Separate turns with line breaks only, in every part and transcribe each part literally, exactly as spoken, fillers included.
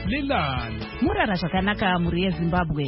Lilani.
Murara zvakanaka muri yeZimbabwe.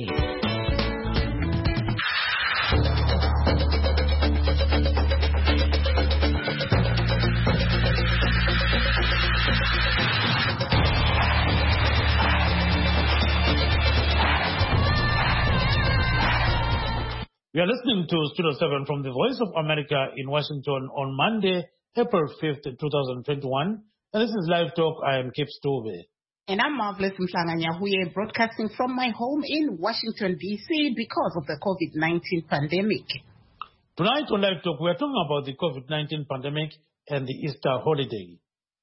We are listening to Studio seven from the Voice of America in Washington on Monday, April fifth, twenty twenty-one. And this is Live Talk. I am Kip Stove.
And I'm Marvelous Mhlanganyahuye, broadcasting from my home in Washington, D C because of the COVID nineteen pandemic.
Tonight on Live Talk, we are talking about the COVID nineteen pandemic and the Easter holiday.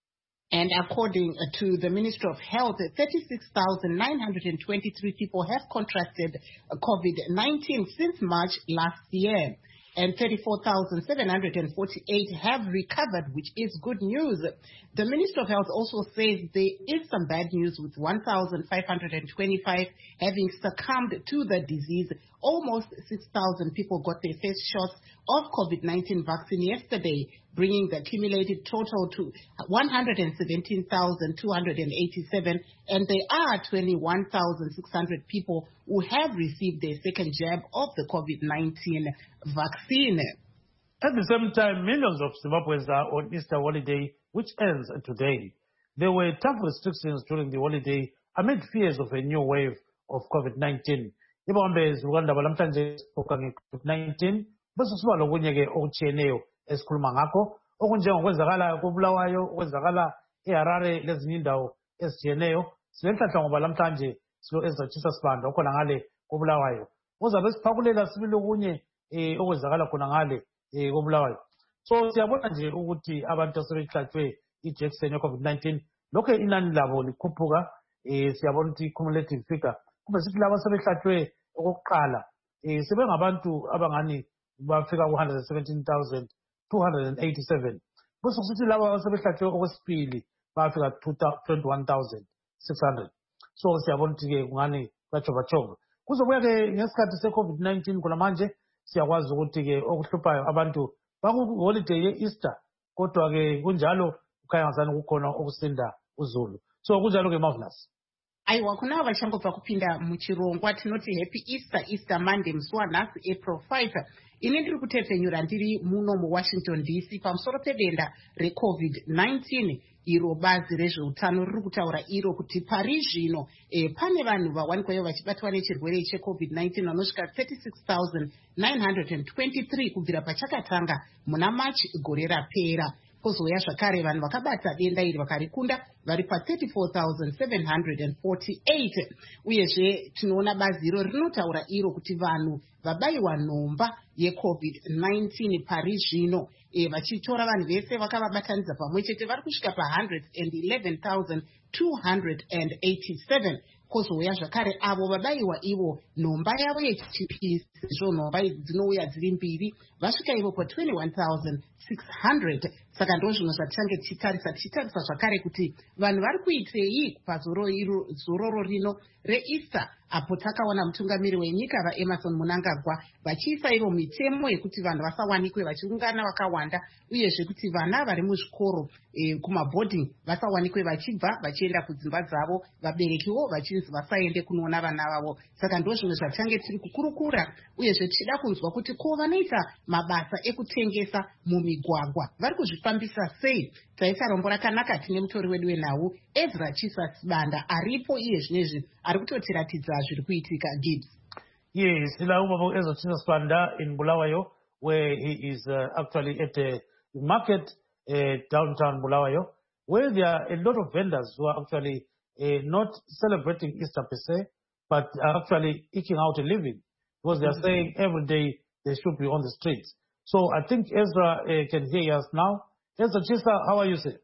And according to the Ministry of Health, thirty-six thousand nine hundred twenty-three people have contracted COVID nineteen since March last year. And thirty-four thousand seven hundred forty-eight have recovered, which is good news. The Ministry of Health also says there is some bad news with one thousand five hundred twenty-five having succumbed to the disease. Almost six thousand people got their first shots of COVID nineteen vaccine yesterday, bringing the accumulated total to one hundred seventeen thousand two hundred eighty-seven, and there are twenty-one thousand six hundred people who have received their second jab of the COVID nineteen vaccine.
At the same time, millions of Zimbabweans are on Easter holiday, which ends today. There were tough restrictions during the holiday amid fears of a new wave of COVID nineteen. Ibambe Rwanda balamhlanje COVID nineteen bese siba lokunye ke okutshiyeneyo esikhuluma ngakho okunjengokwenzakala koBulawayo okwenzakala eHarare lezinye indawo ezitshiyeneyo. Silenhlanhla ngoba lamhlanje silo ezatshisa sibanda khona ngale koBulawayo. Uzabe siphakulela sibili okunye eh okwenzakala khona ngale eh koBulawayo. So siyabona nje ukuthi abantu asebehlatshwe ijection ye COVID nineteen lokho inani labo likhuphuka. Eh siyabona ukuthi cumulative figure kube sithi laba sebehlatshwe okokuqala eh sebengabantu abangani bafika ku one hundred seventeen thousand two hundred eighty-seven. Bese sithi laba sebehlatshwe okwesibili bafika twenty-one thousand six hundred. So siyabona ukuthi ke kungani bachova chova. Kuzobuya ke ngesikhathi se COVID nineteen kona manje siyakwazi ukuthi ke okuhluphayo abantu baku holiday ye Easter kodwa ke kunjalo ukhaya ngazani kukhona okusinda uZulu. So kunjalo ke Marvelous.
Aiwa kuna vachangobva kupinda muchirongwa tinoti happy Easter Easter Monday musi wanhasi April fifth. Ini ndiri kutepfenyura ndiri muno muWashington D C pamusoro pedenda reCovid nineteen. Iro bazi rezveutano riri kutaura iro kuti pari zvino e, pane vanhu vawanikwayo vachibatwa nechirwere cheCovid nineteen vanosvika thirty-six thousand nine hundred twenty-three kubvira pachakatanga muna March gore rapera. Kozouya zvakare vanhu vakabata denda iri vakarikunda vari pa thirty-four thousand seven hundred forty-eight. Uyezve tinoona bazi iro rinotaura iro kuti vanhu vabayiwa nhomba yeCovid nineteen pari zvino e, vachitora vanhu vese vakavabatanidza pamwe chete vari kusvika pa one hundred eleven thousand two hundred eighty-seven. Kozouya zvakare avo vabayiwa ivo nhomba yavo yechipisi zvo nhomba dzinouya dziri mbiri vasvika ivo pa twenty-one thousand six hundred. Saka ndo zvino zvatichange tichitarisa tichitarisa zvakare kuti vanhu vari kuitei pazororo rino reEaster, apo takaona mutungamiri wenyika vaEmerson Mnangagwa vachiisa ivo mitemo yekuti vanhu vasawanikwe vachiungana vakawanda, uyezve kuti vana vari muzvikoro e, kumaboarding vasawanikwe vachibva vachienda kudzimba dzavo, vaberekiwo vachinzi vasaende kunoona vana vavo. Saka ndo zvimwe zvatichange tiri kukurukura, uyezve tichida kunzwa kuti ko vanoita mabasa ekutengesa mumigwagwa vari kuzvifambisa sei. Taisa rombo rakanaka tine mutori wedu wenhau Ezra Chisas Banda aripo iye zvinezvi ari kutotiratidza zviri kuitika. Gibbs.
Yes, Ilaumabo Ezra Chisas Banda in Bulawayo, where he is uh, actually at a market uh, downtown Bulawayo, where there are a lot of vendors who are actually uh, not celebrating Easter per se, but are actually eking out a living, because they are mm-hmm. saying every day they should be on the streets. So I think Ezra uh, can hear us now. Ezra Chisa, how are you, sir?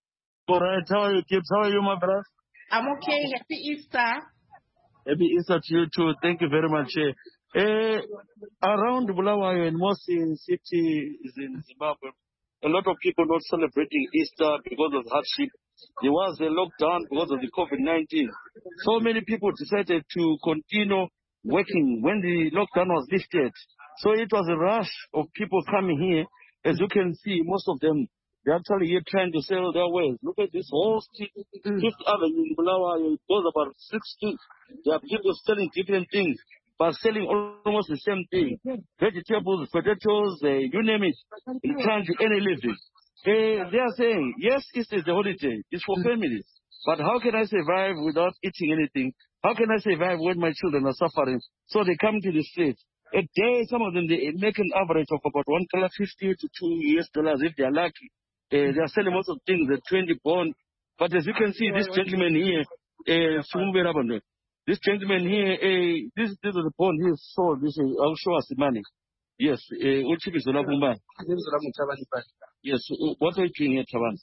All right, how are you, Gibbs? How are you, my brother?
I'm okay. Happy Easter.
Happy Easter to you too. Thank you very much. Uh, around Bulawayo and most in cities in Zimbabwe, a lot of people not celebrating Easter because of hardship. There was a lockdown because of the COVID nineteen. So many people decided to continue working when the lockdown was lifted. So it was a rush of people coming here. As you can see, most of them They're actually here trying to sell their wares. Look at this whole street,
Mm.
Fifth Avenue in Bulawayo. It goes about six streets. There are people selling different things, but selling almost the same thing. Vegetables, potatoes, uh, you name it. They're trying to earn a living. Uh, they are saying, yes, Easter is a holiday. It's for families. But how can I survive without eating anything? How can I survive when my children are suffering? So they come to the streets. A day, some of them, they make an average of about one dollar fifty to two U S dollars if they are lucky. Uh, they are selling most of things at twenty bond. But as you can see, this gentleman here, uh, this gentleman here, uh, this, this is the bond he sold. This is, I'll show us the money. Yes, uh, what chip is the Lapumba? Yes, uh, what are you doing here, Tavan?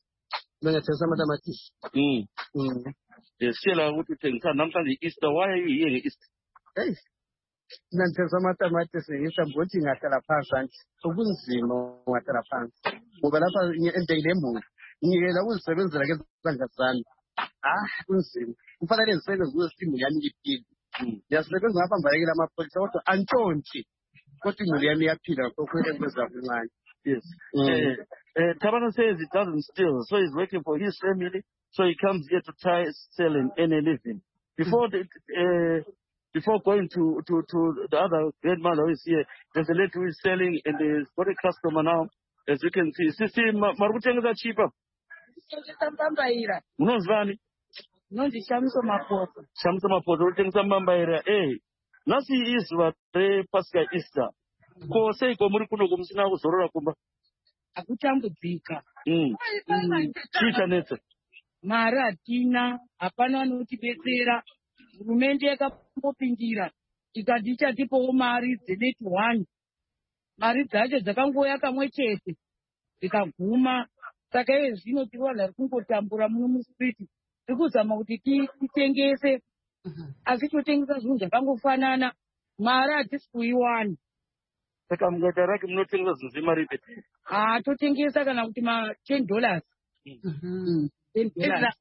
Mm.
Mm.
The seller, what you think? Sometimes the Easter, why are you here? Easter?
Hey. Nantesa matamatisi isabhoti ngatara phansi anti ukunzima ngatara phansi ngoba lapha endele emuva ngiyela ukuzisebenzela ke izandla zami ah kunzima kufanele ngisebenze ukuthi imuli yami iphile ngiyasebenza ngaphambalekela amapholisa kodwa antshontshe kodwa imuli yami iyaphila kokwele kwenza kuncane.
Yes. Uh, uh, Tabana says it doesn't steal, so he's working for his family, so he comes here to try selling any living. Before the, uh, before going to, to, to the other grandmother who is here, there's a lady who is selling and there's got a customer now, as you can see. Sisi, marukutengeza cheaper. Unozvani?
Nonzi Shamso Mapoto.
Shamso Mapoto, urutengeza mbambaira. Eh, nasi izuva rePascha Easter. Ko sei ko muri kuno kumusina kuzorora kumba.
Akutambudzika.
Mm. Chii chanetsa?
Mari hatina, hapana vanotibetsera. Hurumende yakambopindira ikati ichatipawo mari dzeneti one. Mari dzacho dzakangoya kamwe chete dzikaguma. Saka iye zvino tiri vanhu vari kungotambura muno musiriti. Tiri kuzama kuti titengese, asi totengesa zvinhu zvakangofanana. Mari hatisi kuiwana.
Saka mukaita rake munotengesa zvinhu zvemaripe?
Ah, totengesa kana kuti ma ten dollars.
Mm. ten dollars.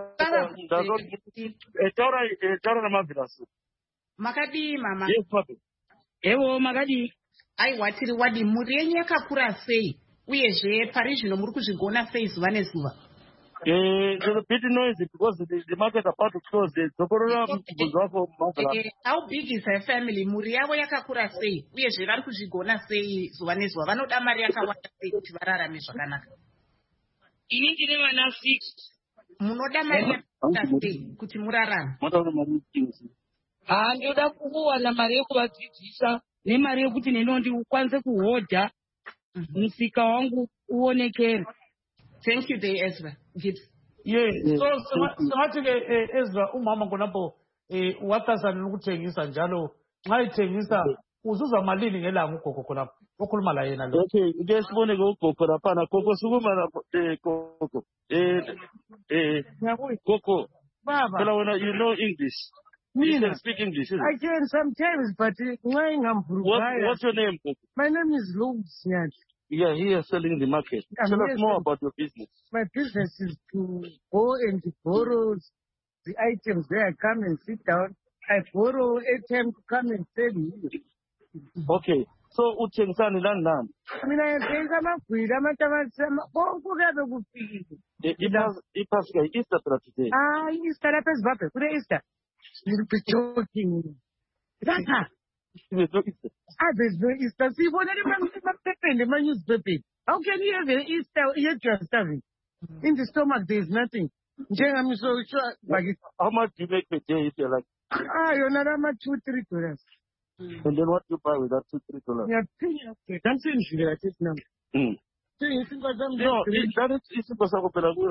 Taura namabvirasu.
Makadii mama?
Yes, papi.
Ewo makadii.
Aiwa tiri wadi mhuri yenyu yakakura sei? Uyezve pari zvino muri kuzvigona sei zuva nezuva?
Eh, there's a bit noisy because the, the market are about to close. The Zokorora was also
uh, how big is her family? Mhuri yavo yakakura sei? Uyezve vari kuzvigona sei zuva nezuva? Vanoda mari yakawanda sei kuti vararame zvakanaka?
Ini ndine vana six.
Munoda mari yakawanda sei kuti murarame?
Ah, ndoda kuwana mari yekuvadzidzisa nemari yekuti neno ndikwanise kuhodha musika wangu uonekere.
Thank you, there, Ezra. Gibbs.
Yes. So, singathi ke Ezra umama ngonapo eh wathasana nokuthengisa njalo nxa ithengisa uzuza malini ngelanga ugogo khonapho okhuluma la yena lo.
Okay, ke sibone ke ugogo lapha na gogo sukuma eh gogo eh eh gogo
Baba,
phela wena you know English. You can speak English.
I can sometimes, but what,
what's your name, gogo?
My name is Lobes.
Yeah, he is selling in the market.
I'm
Tell us
yes,
more about your business.
My business is to go and borrow the items there. I come and sit down. I borrow a time to come and sell you.
Okay. So, uthengisa nilani nani?
Mina ngithenga amagwili, amatamatisi, konke kuyabe kufile.
iPascha Easter today.
Ah, Easter lapha eZimbabwe, kune Easter. You'll be joking. Lapha.
There's no Easter.
Ah, there's no Easter. See, what are the newspaper? How can you have an Easter yet you are starving? In the stomach, there's nothing. I'm so sure.
How much do you make per day if you're like?
Ah, you're not much two, three dollars.
And then what do you buy with that two, three dollars?
Yeah, that's it. That's it now.
Mm. No, that is it's impossible.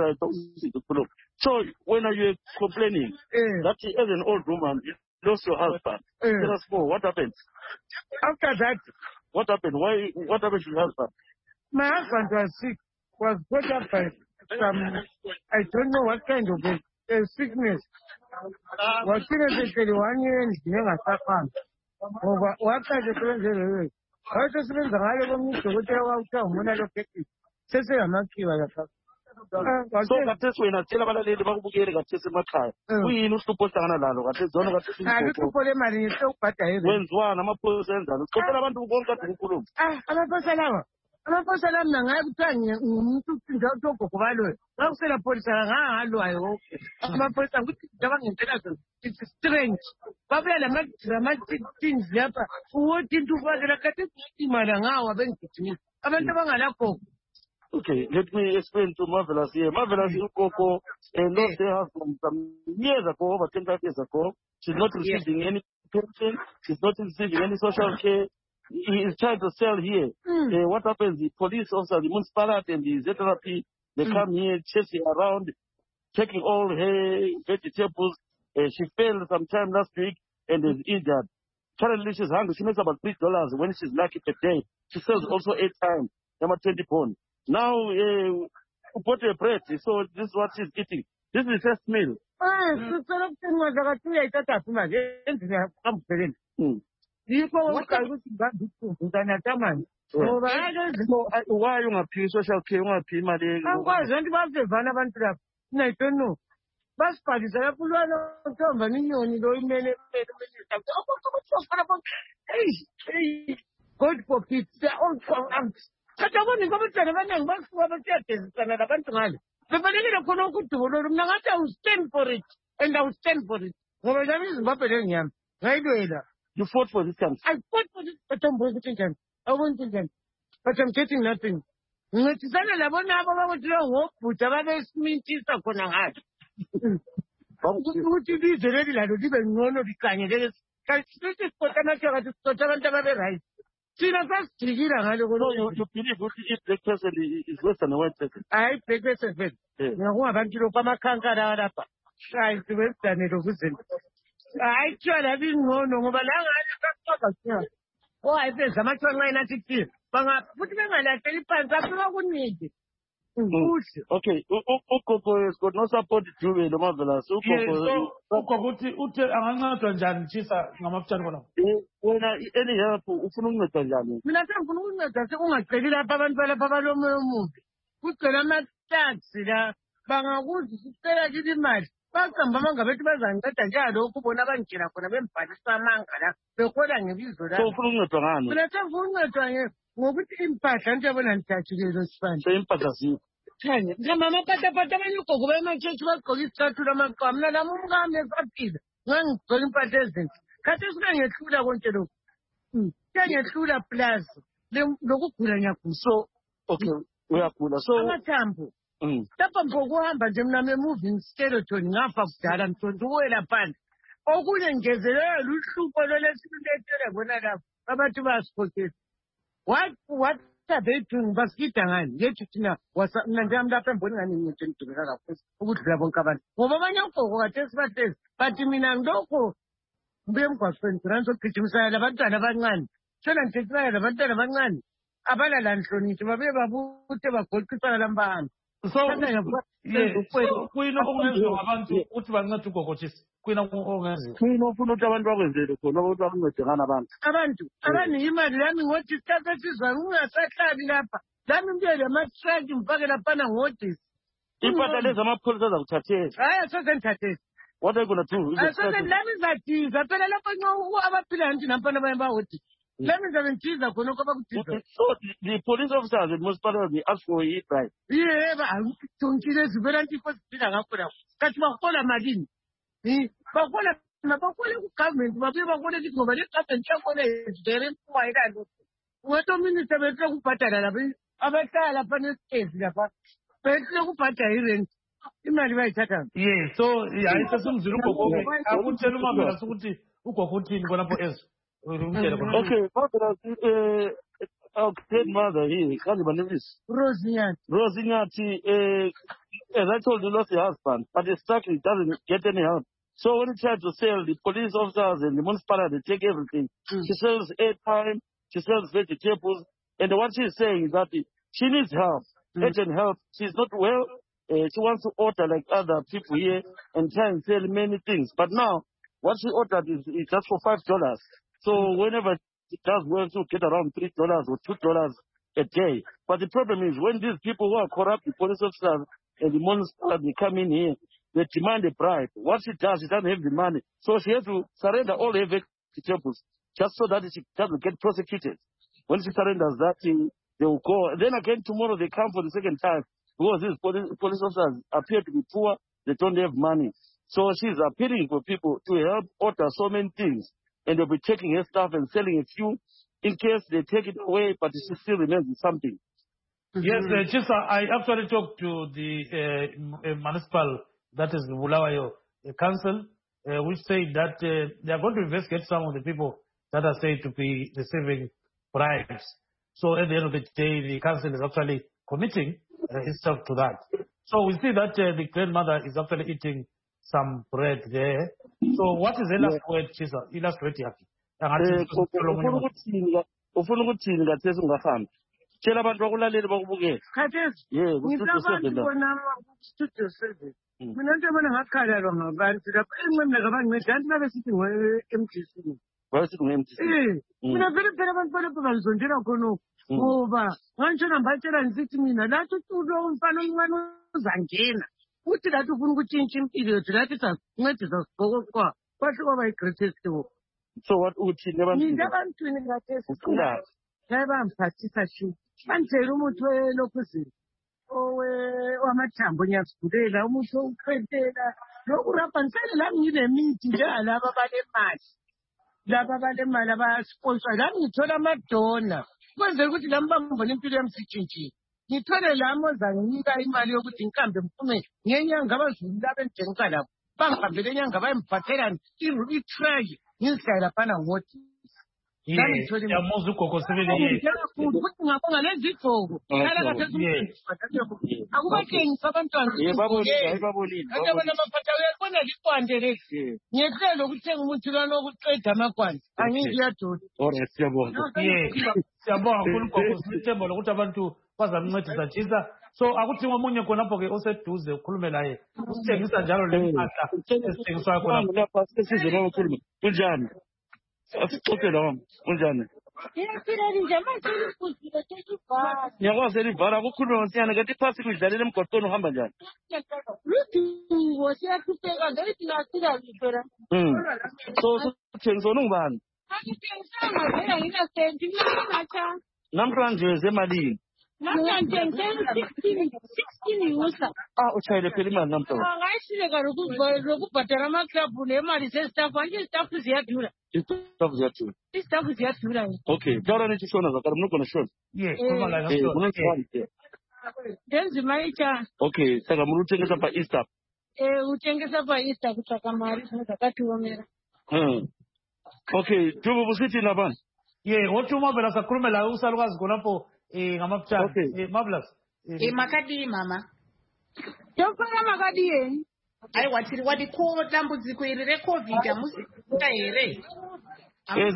So when are you complaining
uh,
that as an old woman you lost your husband? Uh, Tell us more. What happened?
After that,
what happened? Why? What happened to your husband?
My husband was sick. Was brought up by some. I don't know what kind of a, a sickness. Was seriously one year and never happened. Over what kind of a I just mean the higher one to what they want to when I look at it. Says I'm not sure.
So that is when I tell about the lady who get a kiss in my car. We used to put on a lot of it.
I look for them and so but I
went one, I'm a person. I'm a person.
Ah, I'm a person.
Amapolisa lami nangaye kuthiwa ngumuntu ucinda ugogo baloyo. Ngakusela polisa ngahalwayo. Amapolisa ukuthi ngicabangela zona. It's strange. Babuya lama-things lapha. Ukuthi into ufakela kade imali ngawa bengigijimisa. Abantu abangalagogo.
Okay, let me explain to Marvelous here. Marvelous Ukoko uh, lost her husband some years ago, over twenty-five years ago. She's not receiving any pension. She's not receiving any social care. He is trying to sell here.
Mm.
Uh, what happens? The police officer, the municipality and the Z R P, they mm. come here, chasing around, taking all her vegetables. Uh, she fell sometime last week and is injured. Currently, she's hungry. She makes about three dollars when she's lucky per day. She sells also eight times, number twenty pounds. Now, uh, put a bread, so this is what she's eating. This is the first meal.
Ah, so
Mm.
Ngoba
why you want to social care? You want to pay money?
angikwazi abantu bavevana abantu lapha. I don't know. Basibhalisa lapho ulwana uthomba ninyoni lo imele hey, God forbid. Katabona ngabantwana abaningi basuka basiyagezisana labantu ngale. Befanelekile khona ukudubulula mina ngathi I will stand for it and I will stand for it. Ngoba nami iZimbabwe lengiyami ngayilwela.
You fought for this country.
I fought for this, but I'm going to I won't do them. But I'm getting nothing. Ngicizana labona abo bakuthi ngobhuta babesimintisa khona ngathi. Ukuthi lize leli lalo libe ngcono likanye leli. Kanti sikhotha nathi sikhotha abantu ababe right. Thina sasidikila ngalo
No, you, you believe ukuthi if black person is worse than a white person.
hayi black person vele. Ngakungabantu lokho amakhankana lapha. Hayi sibedanelo kuzinto. Hayi tshwala bingcono ngoba la ngale sakuxoxa kuthina. Oh ayisenza amathonqa nathi kuthina. Banga futhi bengalahleli phansi afika kuniki.
Okay, ugogo has got no support Juve lo Marvelous. Ugogo
ugogo uthi uthe angancedwa njani Chisa ngamafutshane khona.
Wena any help ufuna ukunceda njani?
Mina sengifuna ukunceda sekungaceli lapha abantu balapha balomoya omubi. Kugcwele ama-taxi la bangakuthi sicela kithi imali. Baqamba abangabethu bazanceda njalokhu ubona abangena khona bembhalisa amanga la behola ngebizo la.
So ufuna ukuncedwa ngani?
Mina sengifuna ukuncedwa ngokuthi impahla nje yabona ngijatshile sibani.
So impahla ziphi?
Thanye ngama amapatapata abanye ugogo bemachechi bagqoka izicathulo amaqwa mina nami umkami esaphila ngangigqoka impahla ezinhle khathi singangehlula konke lokhu siyangehlula plus lokugula ngiyagula.
So okay uyagula so
amathambo lapha ngokuhamba nje mina me-moving skeleton ngafa kudala mthonto uwela phansi okunye ngezelela luhlupho lolesiletele bona lapho abantu bayasikhokhela. What what are they doing? Basikida ngani ngethi thina mina nje lapha emboni ngani ngithi ngidubeka kakhulu ukudlula bonke abantu ngoba abanye ugogo kade sibahlezi but mina ngilokho mbuye emgwaqweni khona ngizogijimisana labantwana abancane shona ngithethana labantwana abancane abalala nhlonipho babe babuthe bagoqisana lambani.
So kuyini okungenziwa ngabantu ukuthi bancede ugogo Chisa? Kuyini okungenziwa?
Kuyini ofuna ukuthi abantu bakwenzele khona ukuthi bakuncede ngani abantu?
Abantu abaningi imali yami ngothi sithathe sizwa ungasahlali lapha lami mbuye lama-truck mfake laphana ngodisi.
Impahla lezi amapholisa azakuthathela.
Hayi asoze ngithathele.
What are you going to do?
Asoze lami ngizatiza phela lapho nxa abaphila nje nampana baye bahodisi. Lami ngizabe ngithiza khona okho abakuthiza.
So the police officers and municipalities ask for a price.
Yebo awuntshile zivela ntifo siphila ngakho lapho. Kathi bahola malini? Bahola bahola ku-government babuye bahole kithi ngoba le government yakhona is very poor ilalo. Ungathi ominister behle kubhadala lapha abahlala lapha nesitezi lapha. Behle kubhadala irent. Imali bayithatha.
Yeah, so hayi sesimzile ugogo akutshela uMarvelous ukuthi ugogo uthini khonapho ezwe.
Okay, Marvelous, uh, our great mother here, can't you believe this?
Rosinyati.
Rosinyati, uh, as I told you, lost her husband, but he's stuck, he doesn't get any help. So when he tried to sell, the police officers and the municipality take everything. Mm. She sells airtime, she sells vegetables, and what she's saying is that she needs help, mm. urgent help. She's not well. Uh, she wants to order like other people here and try and sell many things. But now, what she ordered is, is just for five dollars. So whenever it does well, to get around three dollars or two dollars a day. But the problem is when these people who are corrupt, the police officers and the municipality come in here, they demand a bribe. What she does, she doesn't have the money. So she has to surrender all her vegetables just so that she doesn't get prosecuted. When she surrenders that, the, they will go. Then again tomorrow they come for the second time because these police, police officers appear to be poor, they don't have money. So she's appealing for people to help order so many things, and they'll be taking her stuff and selling a few in case they take it away, but she still remains with something.
Mm-hmm. Yes, uh, Chisa, I actually talked to the uh, municipal, that is the Bulawayo uh, council, uh, which said that uh, they are going to investigate some of the people that are said to be receiving bribes. So at the end of the day, the council is actually committing uh, itself to that. So we see that uh, the grandmother is actually eating some bread there. So what is the last yeah. word, Chisa? The last word, Yaki?
Ufuna ukuthini kathesi ungahambi tshela abantu bakulalela bakubukela
khathesi ngicabanga bona studio seven mina nto bona ngakhalelwa ngabantu lapha enqemna kabanceda anti babe sithi ngo-M T C
basithi ngo-M T C
eh mina vele phela abantu balapha balizondela khona ngoba ngantshona mbatshela ngisithi mina lathi utulo umfana omncane uzangena uthi lathi ufuna ukutshintsha impilo yethu lathi sasincedisa sigokoqwa kwahle kwaba yi-greatest hope.
So what uthini ebantwini?
Mina ebantwini ngathesi ngabe bangiphathisa shu bangithela umuthi welokhuzini owamathambo ngiyasigulela umuthi wokuqhentela lokurabha ngisele lami nginemithi njengalaba balemali laba balemali abasponsor lami ngithola amadona kwenzela ukuthi lami bambona impilo yami sitshintshile ngithole lami ozanginika imali yokuthi ngihambe mphume ngenyanga abazulu laba engitshengisa labo bangihambele enyanga bayemphathelani i-trash ngizihlayela phana ngoti
yamuzi ugogo sibili
ukuthi ngabonga lezi igqoko akubathengisa abantwana abona maphatha uyabona likwande lesi ngiyehlelo ukuthenga umuthi lwana wokuqeda amakwande angiyiyadodi
siyabonga kakhulu ugogo sithemba lokuthi abantu bazamncedisa Chisa. So akuthi ngomunye khonapho-ke oseduze ukhulume laye usithengisa njalo le mpahla esithengiswayo khonapho
sesize noma ukhulume kunjani asixoxela wami kunjani ngiyakwazi elivala akukhulume ngosinyana kanti iphasi kuyidlalela emgwaqweni uhamba njani so uthengisona ungubani namhlanje zemalini ah utshayele phela imali namhlanje
angayisileka lokubhadala amaklabhu nemali zestaff anje istaff ziyadura
istaff ziyadura
istaff ziyadura
okay tell me shona zakara mnogona shona
yeah kuma la ngakho
denzi maicha
okay saka muri utengesa pa istaff
eh utengesa pa istaff kutsvaka mari zvakatiomera
hmm okay tubu busithi nabani
yeah wotuma vela sakhulume la usalukazi khonapho eh ngamapchana eh marvelous
eh makadi mama
yofana makadi yeni
ai watiri wadi ko dambudziko iri re covid amusika here
there's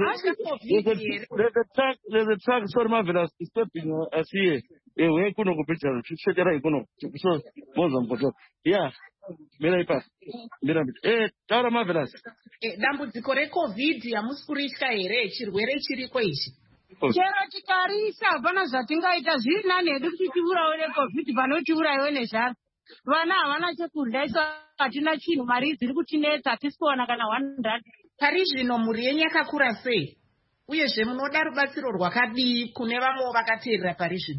a track there's a track sorry marvelous stepping as here eh we kuno kupitcha chitera ikono so moza mpoto yeah mira ipa mira eh taura marvelous
eh dambudziko re covid amusikuritya here chirwere chiriko ichi
chero tikarisa hapana zvatingaita zviri nani hedu kuti tiurawe necovid pano tiurayiwe nezvaro vana havana chekurya isu hatina chinhu mari dziri kutinetsa hatisi kuwana kana one hundred
pari zvino mhuri yenyu yakakura sei uyezve munoda rubatsiro rwakadii kune vamwewo vakateerera pari zvino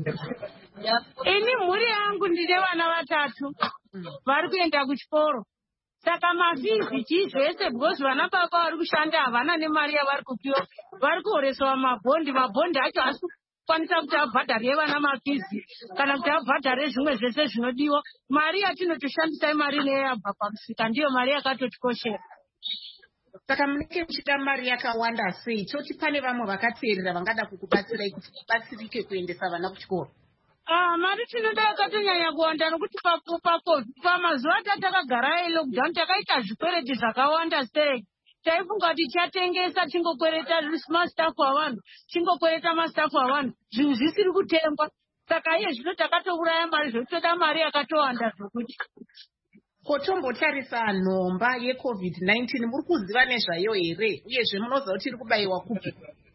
ini mhuri yangu ndine vana vatatu vari kuenda kuchikoro saka mafizi chizvese because vana baba vari kushanda havana nemari yavari kupiwa vari kuhoreswa mabhondi mabhondi acho asi kukwanisa kuti abhadharire vana mafizi kana kuti abhadharire zvimwe zvese zvinodiwa mari yatinotoshandisa imari neyabva pamusika ndiyo mari yakatotikoshera
saka munenge muchida mari yakawanda sei toti pane vamwe vakateerera vangada kukubatsirai kuti mubatsirike kuendesa vana kuchikoro
Ah, mari tinoda yakatonyanya kuwanda nokuti pamazuva atakagara elockdown takaita zvikwereti zvakawanda sei taifunga kuti chatengesa tingokwereta mastafu avanhu tingokwereta mastafu avanhu zvinhu zvisiri kutengwa saka iye zvino takatouraya mari zvotoda mari yakatowanda zvokuti
kotombotarisa nhomba yecovid nineteen muri kuziva nezvayo here uyezve munoziva kuti iri kubayiwa kupi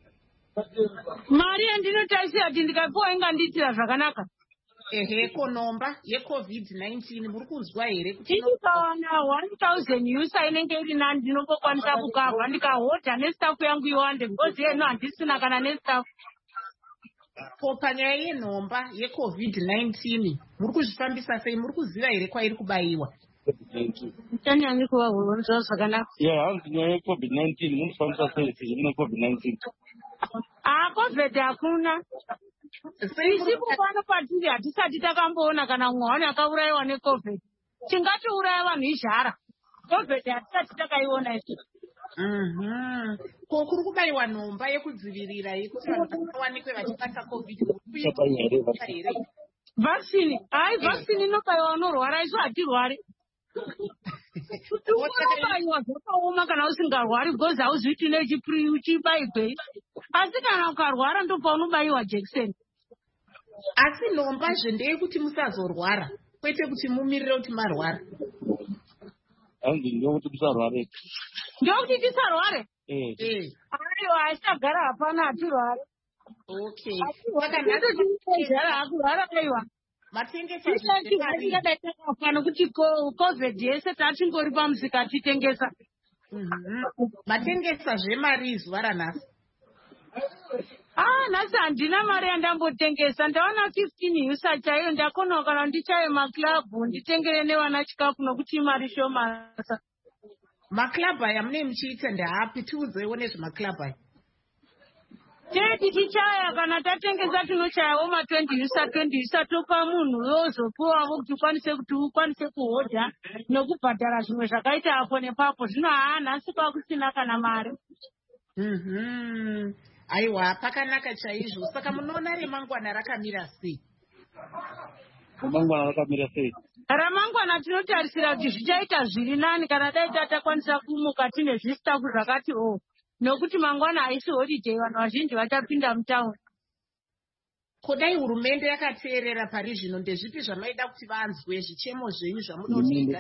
mari yandinotarisira kuti ndikapiwa ingandiitira zvakanaka
ehe ko nhomba yecovid nineteen muri kunzwa here kuti
ndikawana one thousand usa inenge iri nani ndinombokwanisa kukavha ndikahodha nestafu yangu iwande because yeno handisina kana nestafu
ko panyaya yenhomba yecovid nineteen muri kuzvifambisa sei? Muri kuziva here kwairi kubayiwa?
Tanyanyi kuvaurunza zvakanaka.
Yeah, hanzi nyaya yecovid nineteen munofambisa sei sezvo mune covid nineteen?
Ah, COVID hakuna. Isi kupano patiri hatisati takamboona kana mumwe wani akaurayiwa neCovid. Tingatiuraya vanhu izhara. COVID hatisati takaiona isi.
Mhm. Ko kuri kubayiwa nhomba yekudzivirira yekuti vanhu vawanikwe vachibata COVID here.
Vaccine. Hai, vaccine inobayiwa unorwara, isu hatirwari. Unobayiwa zvokaoma kana usingarwari because hauzivi kuti nechipri uchibairwei. Asi kana ukarwara ndopaunobayiwa jekiseni.
Asi nhombazve ndeyekuti musazorwara, kwete kuti mumirire kuti marwara.
Hanzi ndokuti musarware.
Ndokuti tisarware?
Eh.
Eh.
Aiwa, haisagara hapana hatirware.
Okay.
Saka ndazvara hakurwara aiwa.
Matengesa
zvingadai kuti COVID yese tatingori pamusika titengesa.
Matengesa zvemari zuva ranhasi.
Ah, nhasi handina mari yandambotengesa. Ndaona fifteen yusa chaiyo ndakona kana ndichaye maklabhu nditengere nevana chikafu nokuti mari shomasa.
Maklabhu aya mune muchiita ndaapi? Tiudzewo nezvemaklabhu aya.
Tedi tichaya kana tatengesa tinochayawo ma twenty yusa twenty yusa topa munhu yozopuwawo kuti ukwanise kuti ukwanise kuhodha nokubhadhara zvimwe zvakaita apo nepapo. Zvino haa nhasi kwakusina kana mari.
Mhm. Aiwa, pakanaka chaizvo. Saka munoona remangwana rakamira sei?
Remangwana rakamira sei?
Ramangwana tinotarisira kuti zvichaita zviri nani kana dai tatakwanisa kumuka tine zvisitafu zvakati o. Nokuti mangwana haisi holiday, vanhu vazhinji vachapinda mutauni.
Kodai hurumende yakateerera pari zvino, ndezvipi zvamaida kuti vanzwe zvichemo zvenyu zvamunoita?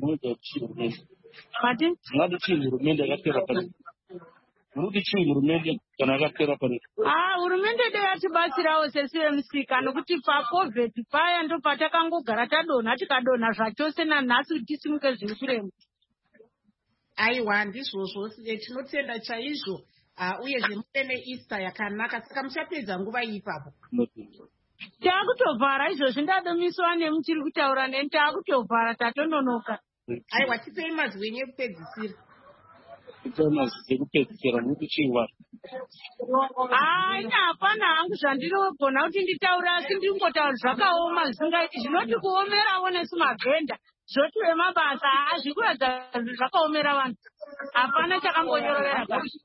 Mati?
Ngati chii hurumende yakateera pari? Muri chii hurumende kana yakateera pari?
Ah, hurumende dei yatibatsirawo sesi vemusika nokuti paCovid paya ndo patakangogara tadonha tikadonha zvachose nanhasi kuti tisimuke zviri kurema.
Aiwa, ndizvozvo tinotenda chaizvo. Uyezve mune neEaster yakanaka, saka muchapedza nguva ipapo.
Taakutovhara izvozvi ndadomiswa nemuchiri kutaura neni, taakutovhara tatononoka.
Aiwa, tipei mazwi enyu ekupedzisira.
Tipei mazwi ekupedzisira muri chii wari?
Hai, hapana hangu zvandirogona kuti nditaura, asi ndingotaura zvakaoma zvisingaiti. Zvinoti kuomerawo nesu mabhenda. Zvoti vemabasa hazvi kuradza zvakaomera vanhu. Hapana chakamgonyorovera pasi.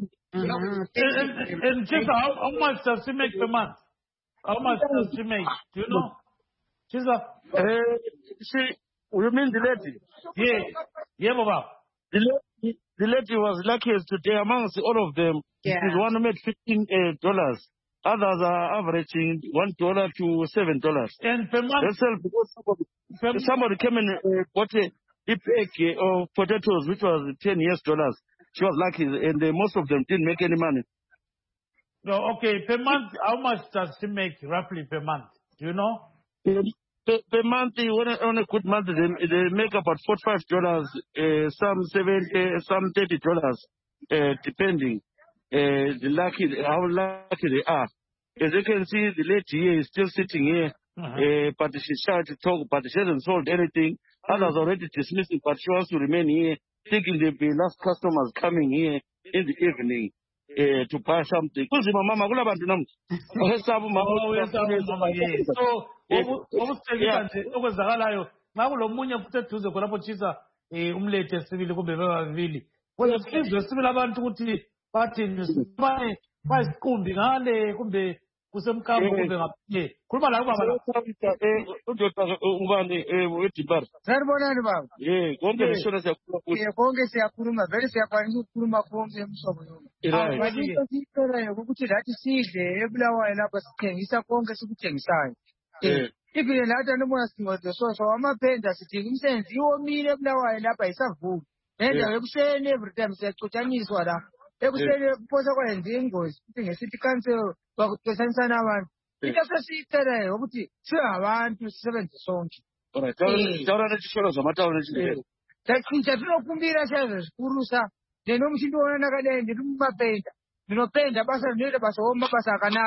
And Chisa, how, how much does she make per month? How much does she make? Do you know? Chisa?
Uh, she, you mean the lady?
Yeah. Yeah, Baba.
The lady, the lady was luckiest today amongst all of them.
Yeah.
She's one made fifteen uh, dollars. Others are averaging one dollar to seven dollars.
And per month?
That's all because somebody, per somebody came and uh, bought a, a bag uh, of potatoes, which was ten U S dollars. She was lucky, and uh, most of them didn't make any money.
No, okay. Per month, how much does she make roughly per month? Do you know?
Per, per, per month, on a, on a good month, they, they make about forty-five dollars, uh, some seventy, some thirty dollars, uh, depending. Uh, the lucky, how lucky they are. As you can see, the lady here is still sitting here, uh-huh. uh, but she's shy to talk, but she hasn't sold anything. Others already dismissing, but she wants to remain here, thinking there'll be last customers coming here in the evening uh, to buy something. Mama,
oh, yes, mama, yes. So, okwenzakalayo ngakulo munye futhi eduze khonapho Chisa umlethe sibili kumbe bebabili kodwa sizwe sibili abantu ukuthi bathini sibane bayisiqumbi ngale kumbe kusemkambo kumbe ngaphe khuluma la ubaba
eh udoda ubani eh wedibara
sanibonani baba
eh konke ngisho siyakhuluma futhi
eh konke siyakhuluma vele siyakwanisa ukukhuluma konke emsobo yonke manje sicela ukuthi lathi sidle eBulawayo lapha sithengisa konke sikuthengisayo eh ibile lathi anobona singodo so so amaphenda sidinga umsebenzi iwomile eBulawayo lapha isavuka nendawo ekuseni every time siyaxotshaniswa la ekuseni kuphosa kwenza ingozi ukuthi ngesithi cancel bakuxotshanisana abantu into sesicela ukuthi singabantu sisebenze sonke
alright tawula nechisholo zamatawula nechindele
tacinja tinokumbira chaizvo zikurusa ndenomchindionana kadai ndiri mumapenda ndinopenda basa rinoita basa womabasa akanaka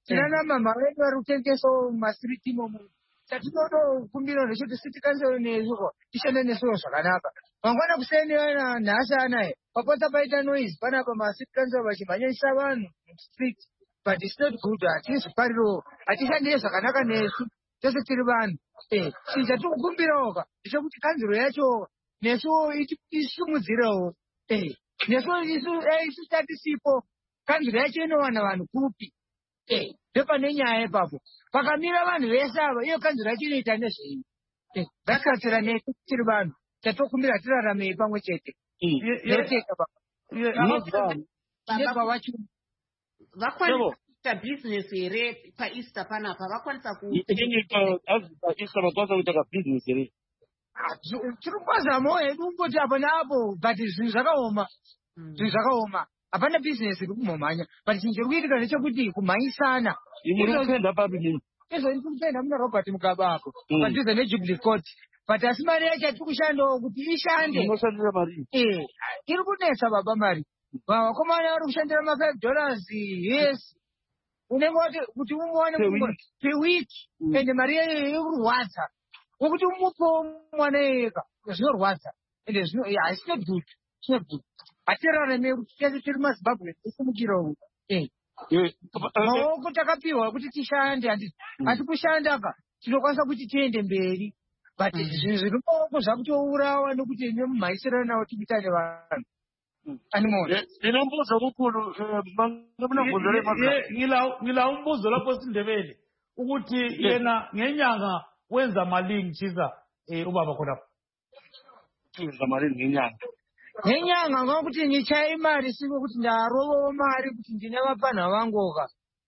tinana mama vedu vari kutengesawo mumasiriti imomo. Chatinotokumbira ndechoti city council nesuko tishande nesuwo zvakanaka. Mangwana kuseni ana nhasi anaye papota paita noise panapa macity council vachimhanyisa vanhu mustreet, but it's not good. Hatisi pariro hatishandire zvakanaka nesu tose tiri vanhu. Eh, chinhu chatikukumbirawo ka ndechekuti kanzuro yacho nesu isumudzirewo. Eh, nesu isu tatisipo kanzuro yacho inowana vanhu kupi. Eh, ndepane nyaya ipapo pakamira vanhu vese ava iyo kanzuro yacho inoita nezvei. Eh, ngatibatsira nesu tiri vanhu chatokumbira tiraramei pamwe chete. Ndoteka baba. Ndeba wacho
vakwanisa kuita business here paEaster panapa vakwanisa ku
paEaster vakwanisa kuita ka business here.
Tiri kwazamo hedu ungoti apo napo but zvinhu zvakaoma. Zvinhu zvakaoma. Hapana business iri kumhomhanya but chinhu chiri kuitika ndechekuti kumhanyisana.
Muri kupenda papi nini?
Izvo ndiri kupenda muna Robert Mugabe apo padhuze neJubilee Court. But asi mari yacho yatiri kushandawo kuti ishande.
Unoshandira mari?
Eh, iri kunetsa baba mari. Vakomana vari kushandira ma five dollars yes. Unenge wati kuti umuone per week ende mari yayo iri kurwadza. Wokuti umupo mwana ega zvinorwadza. Ende zvino yeah, it's not good. It's not good. Atirarame kuti tese tiri maZimbabwe tisimukirawo. Eh. Maoko takapiwa kuti tishande hati kushanda ka tinokwanisa kuti tiende mberi. But zvinhu zviri maoko zvakutourawa nokuti nemumhaisirana nawo tibitane vanhu. Animal.
Ndinombuzo mukulu mangabuna kuzore
maka. Ngila ngila umbuzo lapho sindebele ukuthi yena ngenyanga wenza malini chiza eh ubaba khona.
Wenza malini ngenyanga.
Ngenyanga ngokuthi ngichaya imali siko ukuthi ndaroba imali ukuthi ndine abafana bangoka.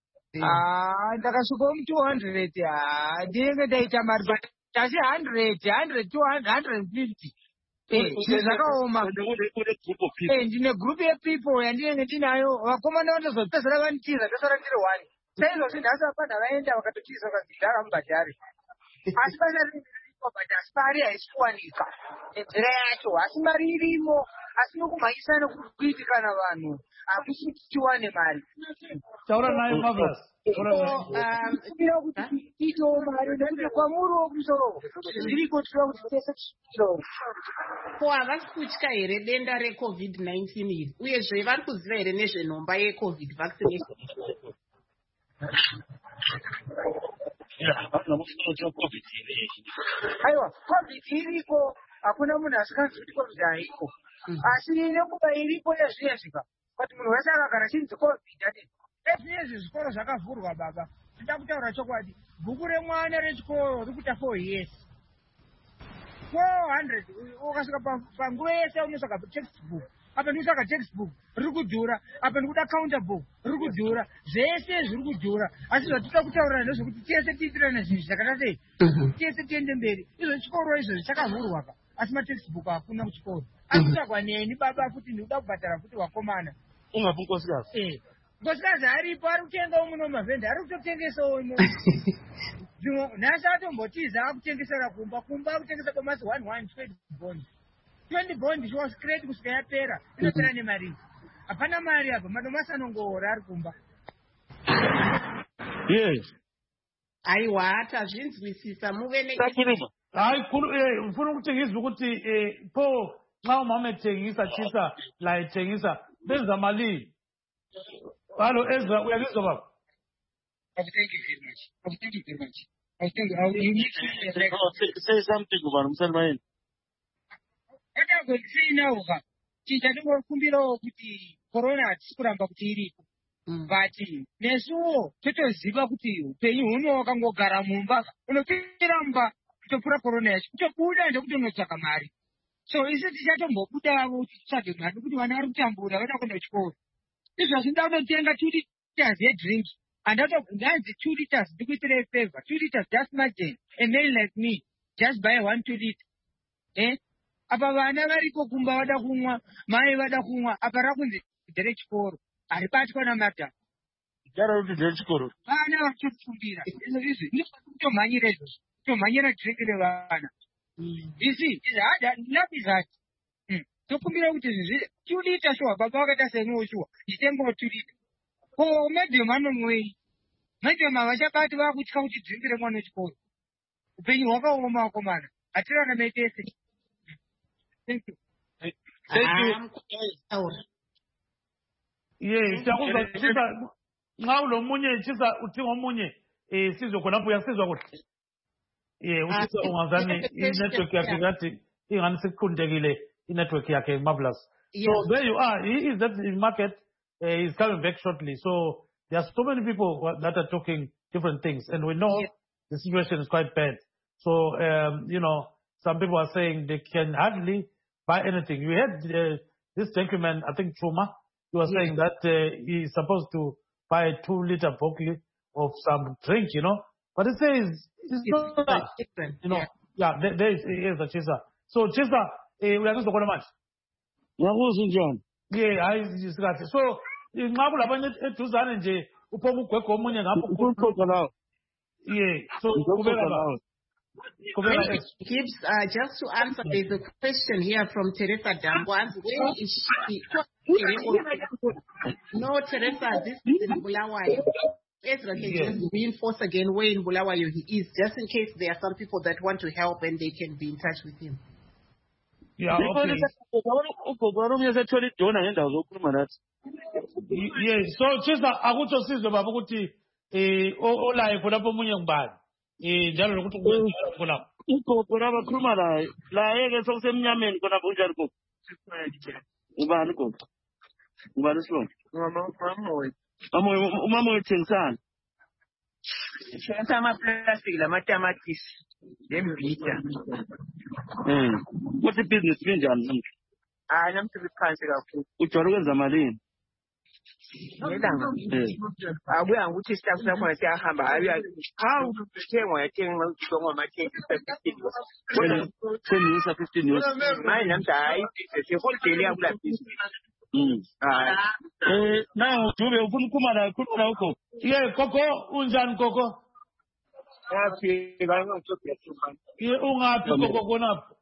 Ah ndakasuka um two hundred ah ndinge ndaita mali but asi one hundred one hundred two hundred one hundred fifty. Eh, zvakaoma. Eh, ndine group ye people yandinenge ndinayo vakomana vandozopedzera vanitiza ndosara ndiri one. Saizvozvi nhasi vapana vaenda vakatotiza vakadzigara mubhadhari. Asi basa ririmo but asi mari haisi kuwanika. Nzira yacho asi mari irimo asi nokumhanyisana kuri kuitika navanhu hakusi kuti tiwane mari.
Taura nayo Marvelous.
Kubira kuti tiitewo mari ndokuti kwamuriwo kumusoro zviriko tinoda kuti tese tichiiro.
Ko havasi kutya here denda recovid nineteen iri uyezve vari kuziva here nezvenhomba yecovid vaccination?
Aiwa, covid iriko hakuna munhu asikanzi kuti covid haiko. Asi nenguva iripo yazviyazvika kuti munhu wese akagara chinzi covid ati ezvinezvi zvikoro zvakavhurwa baba. Tinoda kutaura chokwadi bhuku remwana rechikoro rikuita four years. four hundred ukasvika panguva yese unosvaka textbook apa ndosvaka textbook riri kudhura apa ndikuda counter book riri kudhura zvese zviri kudhura asi zvatoda kutaurira ndezvekuti tese tiitirana zvinhu zvakada sei tese tiende mberi izvo chikoro izvo zvichakavhurwa ka asi matextbook hakuna kuchikoro asi kutagwa neni baba kuti ndikuda kubhadhara kuti wakomana
ungapi nkosikazi
eh nkosikazi aripo ari kutengawo muno mavhenda ari kutotengesawo imo nhasi atombotiza akutengesera kumba kumba akutengesa kwamasi one one twenty bond twenty bond was create kusvika yapera inopera nemari hapana mari apa madomasi anongoora ari kumba.
Yes.
Aiwa hatazvinzwisisa muve ne
hayi ufuna ukuthi ngizwe ukuthi pho nxa umama ethengisa chisa la ethengisa benza malini. Hello Ezra, uyangizwa baba?
Thank you very much. Thank you very much. I think I will need to like,
oh, say, say something about Msalmain.
What I'm going to say now, chichatongo kumbiro kuti corona hatisi kuramba kuti iripo. But nesuwo totoziva kuti upenyu huno wakangogara mumba unopinda mumba kutopura corona yacho kutobuda ndekuti unotsvaka mari. So isi tichatombobudawo titsvage mari kuti vana vari kutambura vada kuenda kuchikoro. Izvozvi ndauda kutenga two liters yedrink. And out of nine, two liters, do it a favor. Two liters, just imagine. A man like me, just buy one, two liters. Eh? Apa vana variko kumba vada kumwa, mai vada kumwa, apa rakunzi dere chikoro. Aribatwa na mata.
Gara kuti dere chikoro.
Vana vachifundira. Izvo izvi, ndiko kutomhanyira izvo. Kutomhanyira drink revana. You see, it's hard, enough is hard. Tokumbira kuti izvi, two liters sure, baba vakata senoo sure. Nditengo two liters. Oh, medium anomwei. Majoma vachakati vakutya kuti dzimbire mwana wechikoro. Upenyu hwakaoma vakomana. Hatirana metese. Thank you.
Thank you.
Yes, takuzwa chisa ngaulo munye chisa utingo munye eh sizwe khonapho uyasizwa kuhle. Yeah, uchisa ungazani i-network yakhe ngathi ingani sekuqhundekile i-network yakhe marvelous. So there you are. He is at the market. Uh, he's coming back shortly. So there are so many people who are- that are talking different things, and we know
Yes.
the situation is quite bad. So um, you know, some people are saying they can hardly buy anything. You had uh, this gentleman, I think Chuma, he was saying that uh, he's supposed to buy a two-liter bottle of some drink, you know, but it says it's not
It's
that.
different.
You know,
Yeah.
yeah, there, there is, is a chaser. So chaser, eh, we are going to go to match.
Ngakuzo njani?
Yeah, I discuss. So ngabu labanye eduzane nje uphoma ugwego omunye ngapho.
Ukuxoxa lawo.
Yeah, so
Ukuxoxa
kubeka
lawo.
kubeka
Thank you, Gibbs. Uh, just to answer, there's a question here from Teresa Dangwanzi. Where is she? No, Teresa, this is in Bulawayo. Ezra can
Yes.
just reinforce again where in Bulawayo he is, just in case there are some people that want to help and they can be in touch with him.
Yeah, okay.
Ugogo wami yasethola idona ngendawo zokukhuluma nathi.
Y- Yeah, so chisa akutsho sizwe baba ukuthi eh o- olaye khonapho omunye ngibani. Eh njalo lokuthi kwenza khonapho.
Ugogo laba khuluma laye. Laye ke sokusemnyameni khona kunjani gogo? Ubani gogo? Ubani slo?
Mama, mama,
Mama umama wethengisana.
Shenza amaplastic lamatamatisi lembita.
Eh. Kuthi business linjani namhla?
Hayi namhlanje phansi kakhulu.
Ujwayele ukwenza malini?
Ngelanga.
Eh.
Akuya ngokuthi isitafu sakhona siyahamba. Ayiya how uthengwa yathenga ukuthenga amatheki
Kodwa senyusa fifteen years.
manje namhlanje hayi siholiday yakula business.
Mm.
Hayi.
Eh, nayo Dube ufuna ukukhuluma la khuluma la ugogo.
Yeah, Koko unjani Koko?
Ngafika ngizothetha.
Yeah, ungaphi Koko khonapho?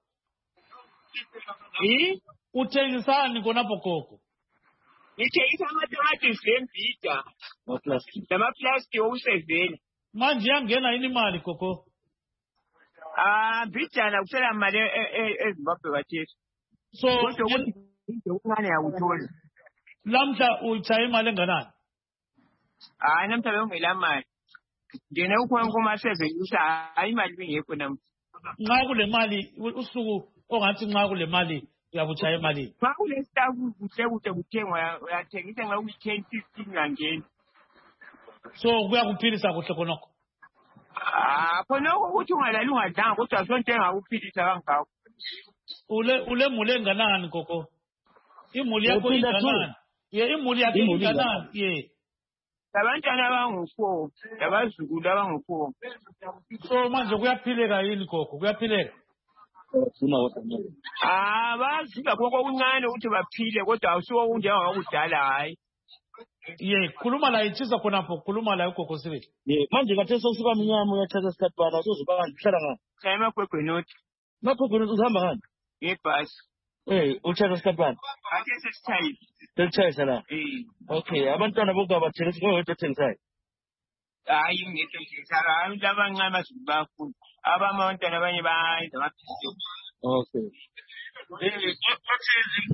Eh?
Uthengisani khonapho Koko?
Ngithengisa amatamatisi lembita.
No plastic.
Namaplastic okusevela.
Manje yangena yini imali Koko?
Ah, mbijana kusela mali eZimbabwe bathethi.
So
Kodwa ukuthi ukuncane yakuthola.
lamhla uchaye imali enganani?
Hayi namhlanje ngela mali. Ngene ukhona kuma seventy hayi imali bingekho nam.
Nxa kule mali usuku ongathi nxa kule mali uyabuchaya imali.
Xa kule staff kuhle kuhle kuthengwa uyathengisa nxa uyi ten fifteen ngangeni.
So kuyakuphilisa kuhle khonokho.
Ah, khona ukuthi ungalali ungadlanga kodwa sonke ngakuphilisa kangakho.
Ule ule mule enganani Koko? Imuli yakho
Uphinda two.
inganani? Ye imuli yakho
Imuli
inganani? Ye.
Abantwana abangu-four, abazukulu abangu-four.
So manje kuyaphileka yini Koko? Kuyaphileka?
Ufuna wona.
Ah, bazuza konke okuncane ukuthi baphile kodwa awusuko kunjengakudala hayi.
Ye, khuluma la ichisa khonapho, khuluma la uGogo Sibili.
Yeah, manje ngathi sokusiba mnyama uyathatha isikhathi bani uzozuba ngihlala ngani?
Cha emagwegwenoti
Lapho khona uzihamba ngani?
ngebhasi.
Eh, uthatha isikhathi bani?
Ake sesithayile.
Selitshayisa la.
Eh.
Okay, abantwana bonke abathengisa ngoyedwa othengisayo.
Hayi ngekho ngisara abantu abancane bazuku bafuna. Abama abantwana abanye bayenza amaphilisi.
Okay. Eh, what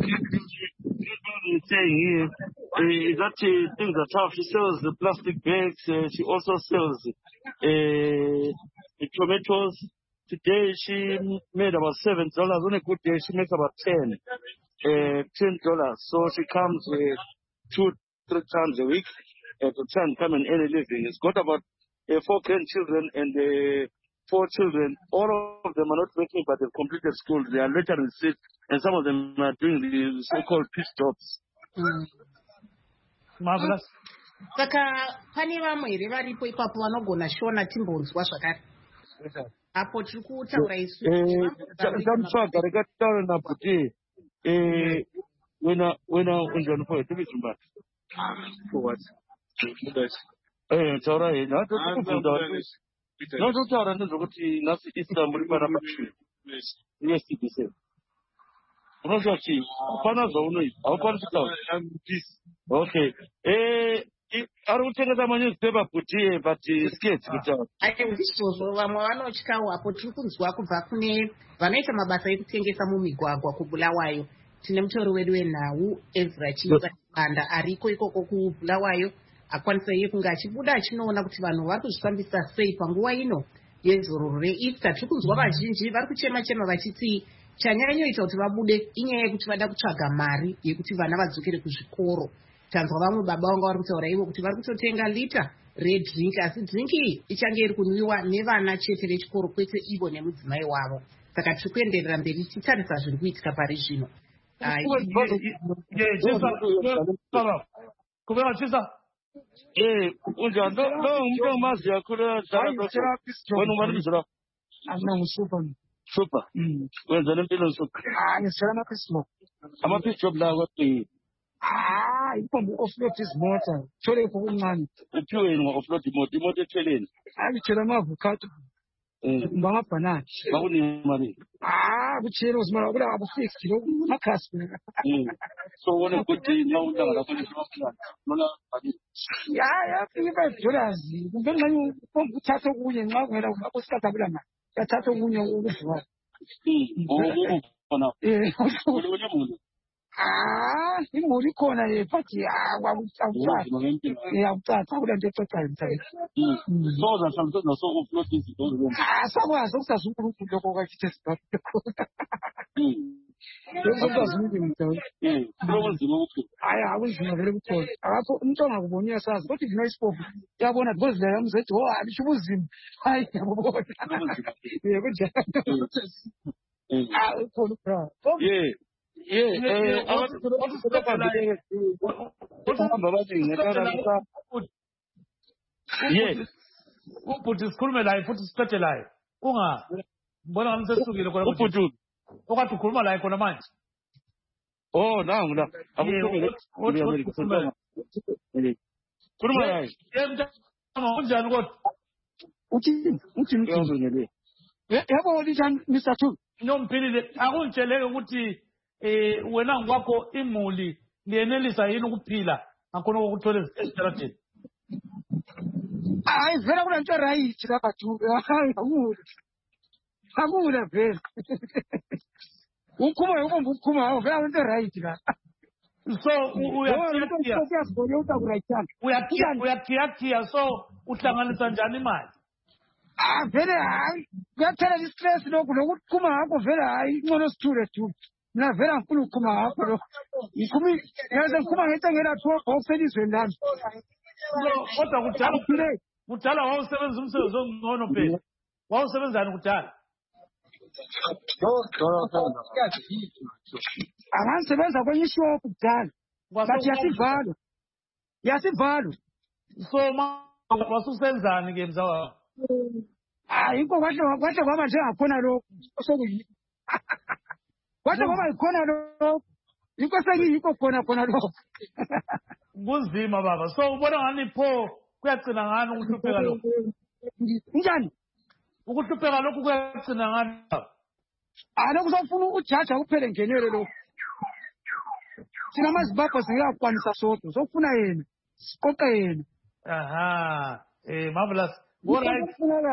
is saying here uh, is that uh, things are tough. She sells the plastic bags. Uh, she also sells uh, the tomatoes. Today she made about seven dollars. On a good day, she makes about ten, uh, ten dollars. So she comes uh, two, three times a week uh, to try and come and earn a living. It's got about uh, four grandchildren and uh, four children. All of them are not working, but they've completed school. They are veteran sick, and some of them are doing the so-called piece jobs.
Mm.
Marvelous.
Saka pane vamwe here varipo ipapo vanogona shona timbonzwa zvakare. Apo tiri kutaura isu.
Samsvaga rekataura nabuti wena wena unjani for tibizumba.
For what?
Eh, taura he na tokubvunza. No totaura ndezvokuti nhasi Easter muri panapa. Yes, tibise. Unozva chi? Hapana zvaunoita. Hapana kutaura. Okay. Eh, ari kutengesa manewspaper kuti but sketch kuti
izvozvo vamwe vanotyawo apo tiri kunzwa kubva kune vanoita mabasa ekutengesa mumigwagwa kubulawayo. Tine mutori wedu wenhau Ezra Chibanda ariko ikoko kubulawayo, akwanisa iye kunge achibuda achinoona kuti vanhu vari kuzvifambisa sei panguva ino yezororo reEaster. Tiri kunzwa vazhinji vari kuchema chema vachiti chanyanyoita kuti vabude inyaya yekuti vada kutsvaga mari yekuti vana vadzokere kuzvikoro. Tanzwa vamwe baba vanga vari kutaura ivo kuti vari kutotenga lita redrink, asi drink iyi ichange iri kunwiwa nevana chete vechikoro kwete ivo nemudzimai wavo. Saka tiri kuenderera mberi tichitarisa zviri kuitika pari zvino.
Eh, unja ndo ndo mtu mazi yakula sana kwa wenu mwalimu zira.
Ana musupa.
Super.
Mm.
Wenza nempilo super.
Ah, ni sana kismo.
Ama pitch job la wapi.
Ah, ipo mu offload is motor. Chole ko umani.
Upiwe ni offload motor, motor cheleni.
Ali chela mavukato.
Eh,
Mbanga pana.
bakuni mali.
Ah, kuchero zimara kula abu six kilo makasi.
Mm. So wona kuti na undanga la kuni shopla. Nona mali.
Ya ya fiva dollars. Ngani ngani ukuthatha kunye nxa ngela ukusika bila ma. Yathatha kunye ukuzwa.
Mm. Oh, bona.
Eh.
Ule muntu.
Ah, imuri khona ye phathi awuthatha. Eh, awuthatha kule nto total mthatha.
Mm. So za samso no so offload izinto.
Ah, sakwazi ukusazunkulunkulu lokho kakhithe sibabekho.
Mm.
Lokuzazumbi mthatha.
Eh, province lokho.
Hayi akunzima vele kuthona. Akapho umuntu ongakuboni uyasazi kodwa ivina isipofu. Uyabona because la yamzethi ho alisho ubuzima. Hayi yabona. Eh, kunjalo.
Mm.
Ah, ukhona bra.
Yeah. Yeah, eh, abantu bakubheka nje. Ukuhamba bathi ngekhala kusa. Yeah.
Ubhuti sikhulume laye futhi sithethe laye. Unga mbona ngami sesukile khona ukuthi
Ubhuti.
okade ukhuluma laye khona manje.
Oh, nangu la. Akukhulume. Khuluma laye.
Yemntana unjani kodwa?
Uthi uthi
Ngiyazongele.
yabo lithan Mister Two.
Nomphilile akungitsheleke ukuthi eh wena ngokwakho imuli liyenelisa yini ukuphila ngakhona ukuthola esitaradeni.
Hayi vela kule nto right lapha tu. Hayi akula. Akula vela. Ukhuma ubomba ukhuma vela into right la.
So uyakhiyakhiya uyakhiyakhiya so uhlanganisa njani imali?
Ah vele hayi kuyathela istress lokhu lokukhuma ngakho vele hayi ngcono sithure tu. Mina vele ngifuna ukukhuma ngakho lo. Ngikhumi yaze ngikhuma ngentengela two box elizweni lami.
Kodwa kudala kudala wawusebenza umsebenzi ongcono phela. Wawusebenzani kudala?
Angasebenza kwenye shop kudala. Bathi yasivalo. Yasivalo.
So ma wasusenzani ke mzawa?
Ah, inko kwahle kwahle kwaba njengakhona lokho sokuyi. Kwahle kwaba ikhona lokho. Inko sengiyikho khona khona lokho.
Kunzima baba. So ubona ngani pho kuyagcina ngani ukuhlupheka lokho?
Njani?
Ukuhlupheka lokho kuyagcina ngani?
Ah, lokuzofuna ukujaja kuphele ngenelo lokho. Sina mazibapho singakwanisa sodwa. Sofuna yena. Siqoqe yena.
Aha. Eh marvelous. All right.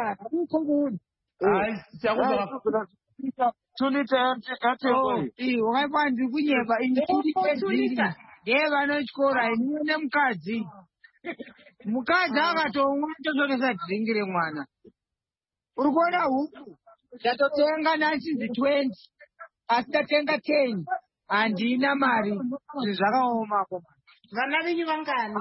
Hayi
siyakuzwa kakhulu.
Tulita ate
oh eh wakwanzi kunyeba initulita deva nochikora ine mukadzi mukadzi akatomwa totokesa dhingire mwana uri kuona huku ndatotenga nansinzi twenty asi ndatenga ten handina mari zvakaomako
vana venyu vangani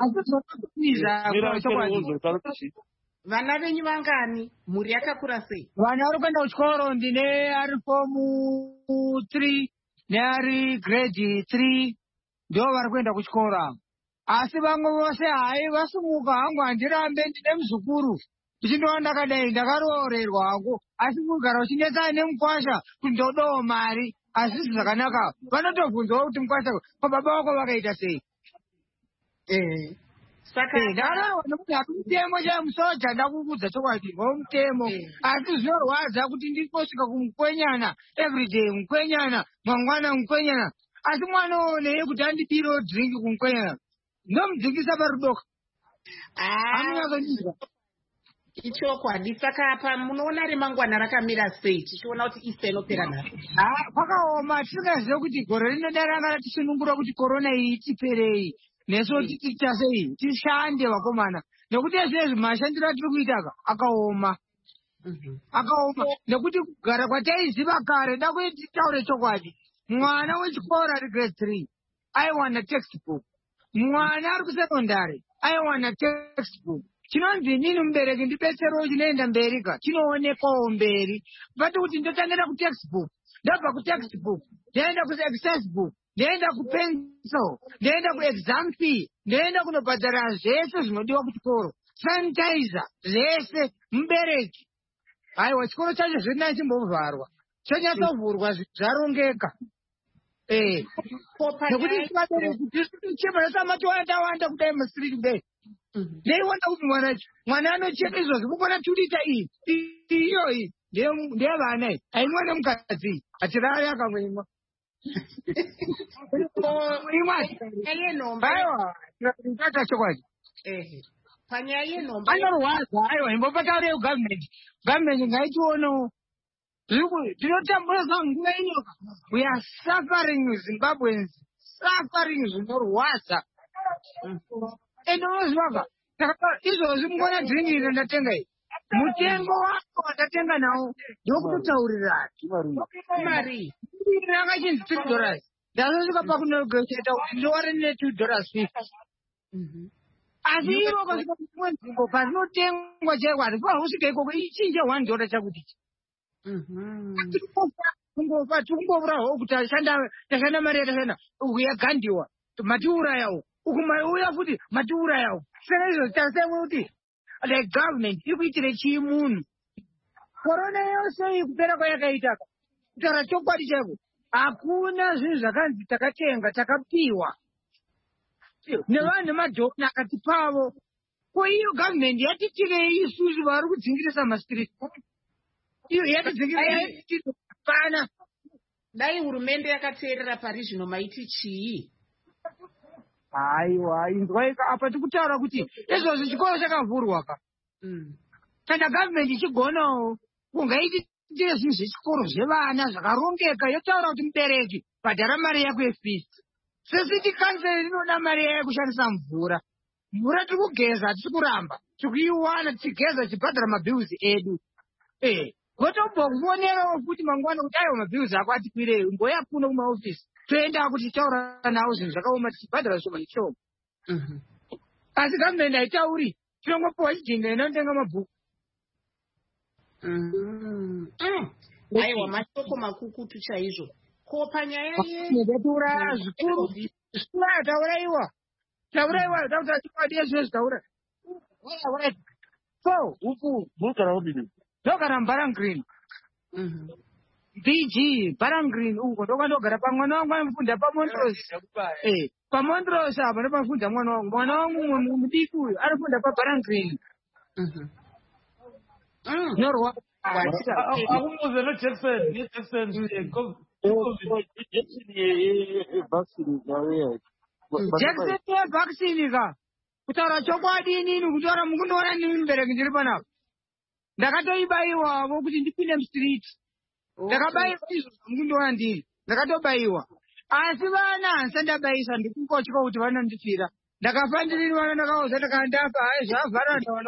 vana venyu vangani mhuri yakakura sei?
Vana vari kuenda kuchikoro ndine ari fomu three neari grade three ndo vari kuenda kuchikoro asi vamwe vose hai vasumuka hangu handirambe ndine muzukuru ndichindoona ndakadai ndakaroorerwa hangu asi kugara uchinetsana nemukwasha kuti ndodowo mari hazvisi zvakanaka vanotobvunzawo kuti mukwasha pababa vako vakaita sei
eh
saka ndakaroorwa nekuti hakumutemo chamusoja ndakukudza chokwadi ngomutemo asi zvinorwadza kuti ndikosvika kumukwenyana everyday mukwenyana mangwana mukwenyana asi mwana oneye kuti andibiro dringi kumukwenyana ndomudzingisa parudoka
Ah, ichokwadi. Saka apa munoona remangwana rakamira sei tichiona kuti Easter inopera nhasi?
Ah, kwakaoma tisingazive kuti gore rinodaranga tisunungura kuti korona iyi itiperei. Neso tiita sei tishande vakomana. Nekuti ezvezvi mashandiro atiri kuita aka akaoma. Akaoma nekuti kugara kwataiziva kare dakuti taure chokwadi. Mwana wechikora ari grade three aiwana textbook. Mwana ari kusekondari aiwana textbook. Chinonzi nini mubereki ndibetserewo chinoenda mberi ka chinoonekwawo mberi. Pati kuti ndotangira ku textbook, ndabva ku textbook, ndaenda ku exercise book, ndaenda ku pencil, ndaenda ku exam fee, ndaenda kunobhadhara zvese zvinodiwa kuchikoro, sanitizer zvese mubereki. Aiwa chikoro chacho zvina chimbovharwa, chonyatsovhurwa zvarongeka. Eh, nekuti vabereki chimwe matowanda wanda kudai mustreet kudai. Ndeiona kuti mwana mwana anocheka izvozvo mukona turita iyi iyo iyi ndeyevana iyi haimwa nemukadzi atirari akamwimwa aiwa tata chokwadi
panyaya yenomba
anorwadza aiwa imbopataurei gavhmendi gavhmendi ngaitionewo tinotambura nguva inyoka. We are suffering Zimbabweans, suffering zvinorwadza. Enozvaka izvozvi mungona dhiringirira ndatenga iyi mutengo wako wandatenga nawo ndokutotaurirana
mari
rakachinzi three dollars ndazosvika pakunegoshieta kuti ndoware ne two dollars fifty. Asi iro kasvika kumwe nzvimbo parinotengwa chaiko hatifanira kusvika ikoko ichinje one dollar chakutichi kungofa tikungovurawo kuti tashanda mari yatashanda yagandiwa matiurayawo uku uya futi matiurayawo. Saka izvo tasewe kuti the government iri kuitire chii munhu. Korona yose iyi kupera kwayakaitaka kutaura chokwadi chaiko hakuna zvinhu zvakanzi takatenga takapiwa nevanhu nemadhokuna akatipavo. Ko iyo government yatitirei isusu vari kudzingirisa mastriti iyo yatidzingirisa pana.
Dai hurumende yakateerera pari zvino maiti chii?
Aiwa inzwaika apa tikutaura kuti izvozvo chikoro chakavhurwa ka kana government ichigonawo kungaitire zvinhu zvechikoro zvevana zvakarongeka yotaura kuti mubereki bhadhara mari yako yefees. Sesiti kanseri rinoda mari yayo kushandisa mvura. Mvura tiri kugeza hatisi kuramba tiri kuiwana tichigeza tichibhadhara mabhilzi edu. Eh, gotobva kuonerawo futi mangwana kuti aiwa mabhilzi ako atikwirei mboya kuno kumaofisi toenda kuti taura nawo zvinhu zvakaoma tichibhadhara shoma neshoma. Asi gavhmendi haitauri tinongopiwa chidhinga inotenga mabhuku.
Aiwa mashoko makukutu chaizvo. Ko panyaya
yetauraya zvikuru zvikuru tauraiwa tauraiwa takuta chikwadi ezvino zvitaura so
uku munogara udini
ndogara muBarang Green. B G Barang Green uko ndokandogara pamwana wangu anofunda paMontrose. Eh, paMontrose apa ndopafunda mwana wangu. Mwana wangu mudiki uyu anofunda paBarang Green. Norwa
akumuze no Jackson ne Jackson
Jackson ye vaccine ka kutaura chokwadi inini kutaura mukundoona nini mubereki ndiri panapa ndakatoibaiwa vokuti ndipinde mustreet. Ndakabaiwa izvozvo mukundoona ndiri ndakatobaiwa asi vana handisa ndabaisa ndikungotya kuti vanondifira ndakafa ndiri vana ndakauza ndakandafa hai zvavhara ndaona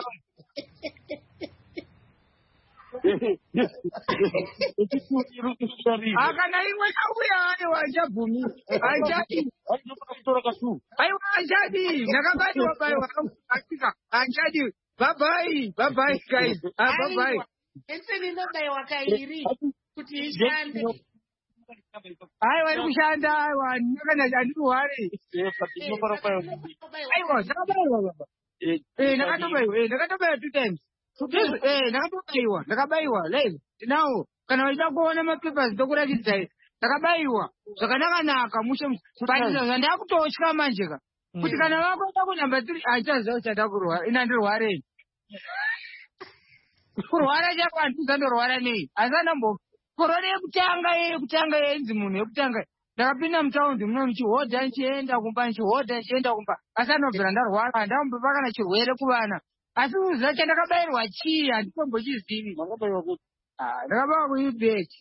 akana imwe kauya ane wachabvumi hanjadi aiwa hanjadi ndakabaiwa baiwa asika hanjadi bhabhai bhabhai guys bhabhai
enseni inobaiwa kairi kuti ishande.
Aiwa iri kushanda aiwa ndakana andirwari aiwa ndakabaiwa baba eh ndakatobaiwa eh ndakatobaiwa two times eh ndakatobaiwa ndakabaiwa live tinawo kana waida kuona mapapers ndokurachidzai ndakabaiwa zvakanaka naka mushe batiza zvandakutotya manje ka kuti kana vakuenda kunamba tiri achaziva kuti ndakurwara ina ndirwarei kurwara chako handizandorwara nei asi anambo korona yekutanga yekutanga yenzi munhu yekutanga ndakapinda mutaundi muno muchihodha ndichienda kumba ndichihodha ndichienda kumba asi anobvira ndarwara ndambopa kana chirwere kuvana asi kuziva chandakabayirwa chii handitombochizivi.
Makabayiwa kuti
ndakabawa kuibeti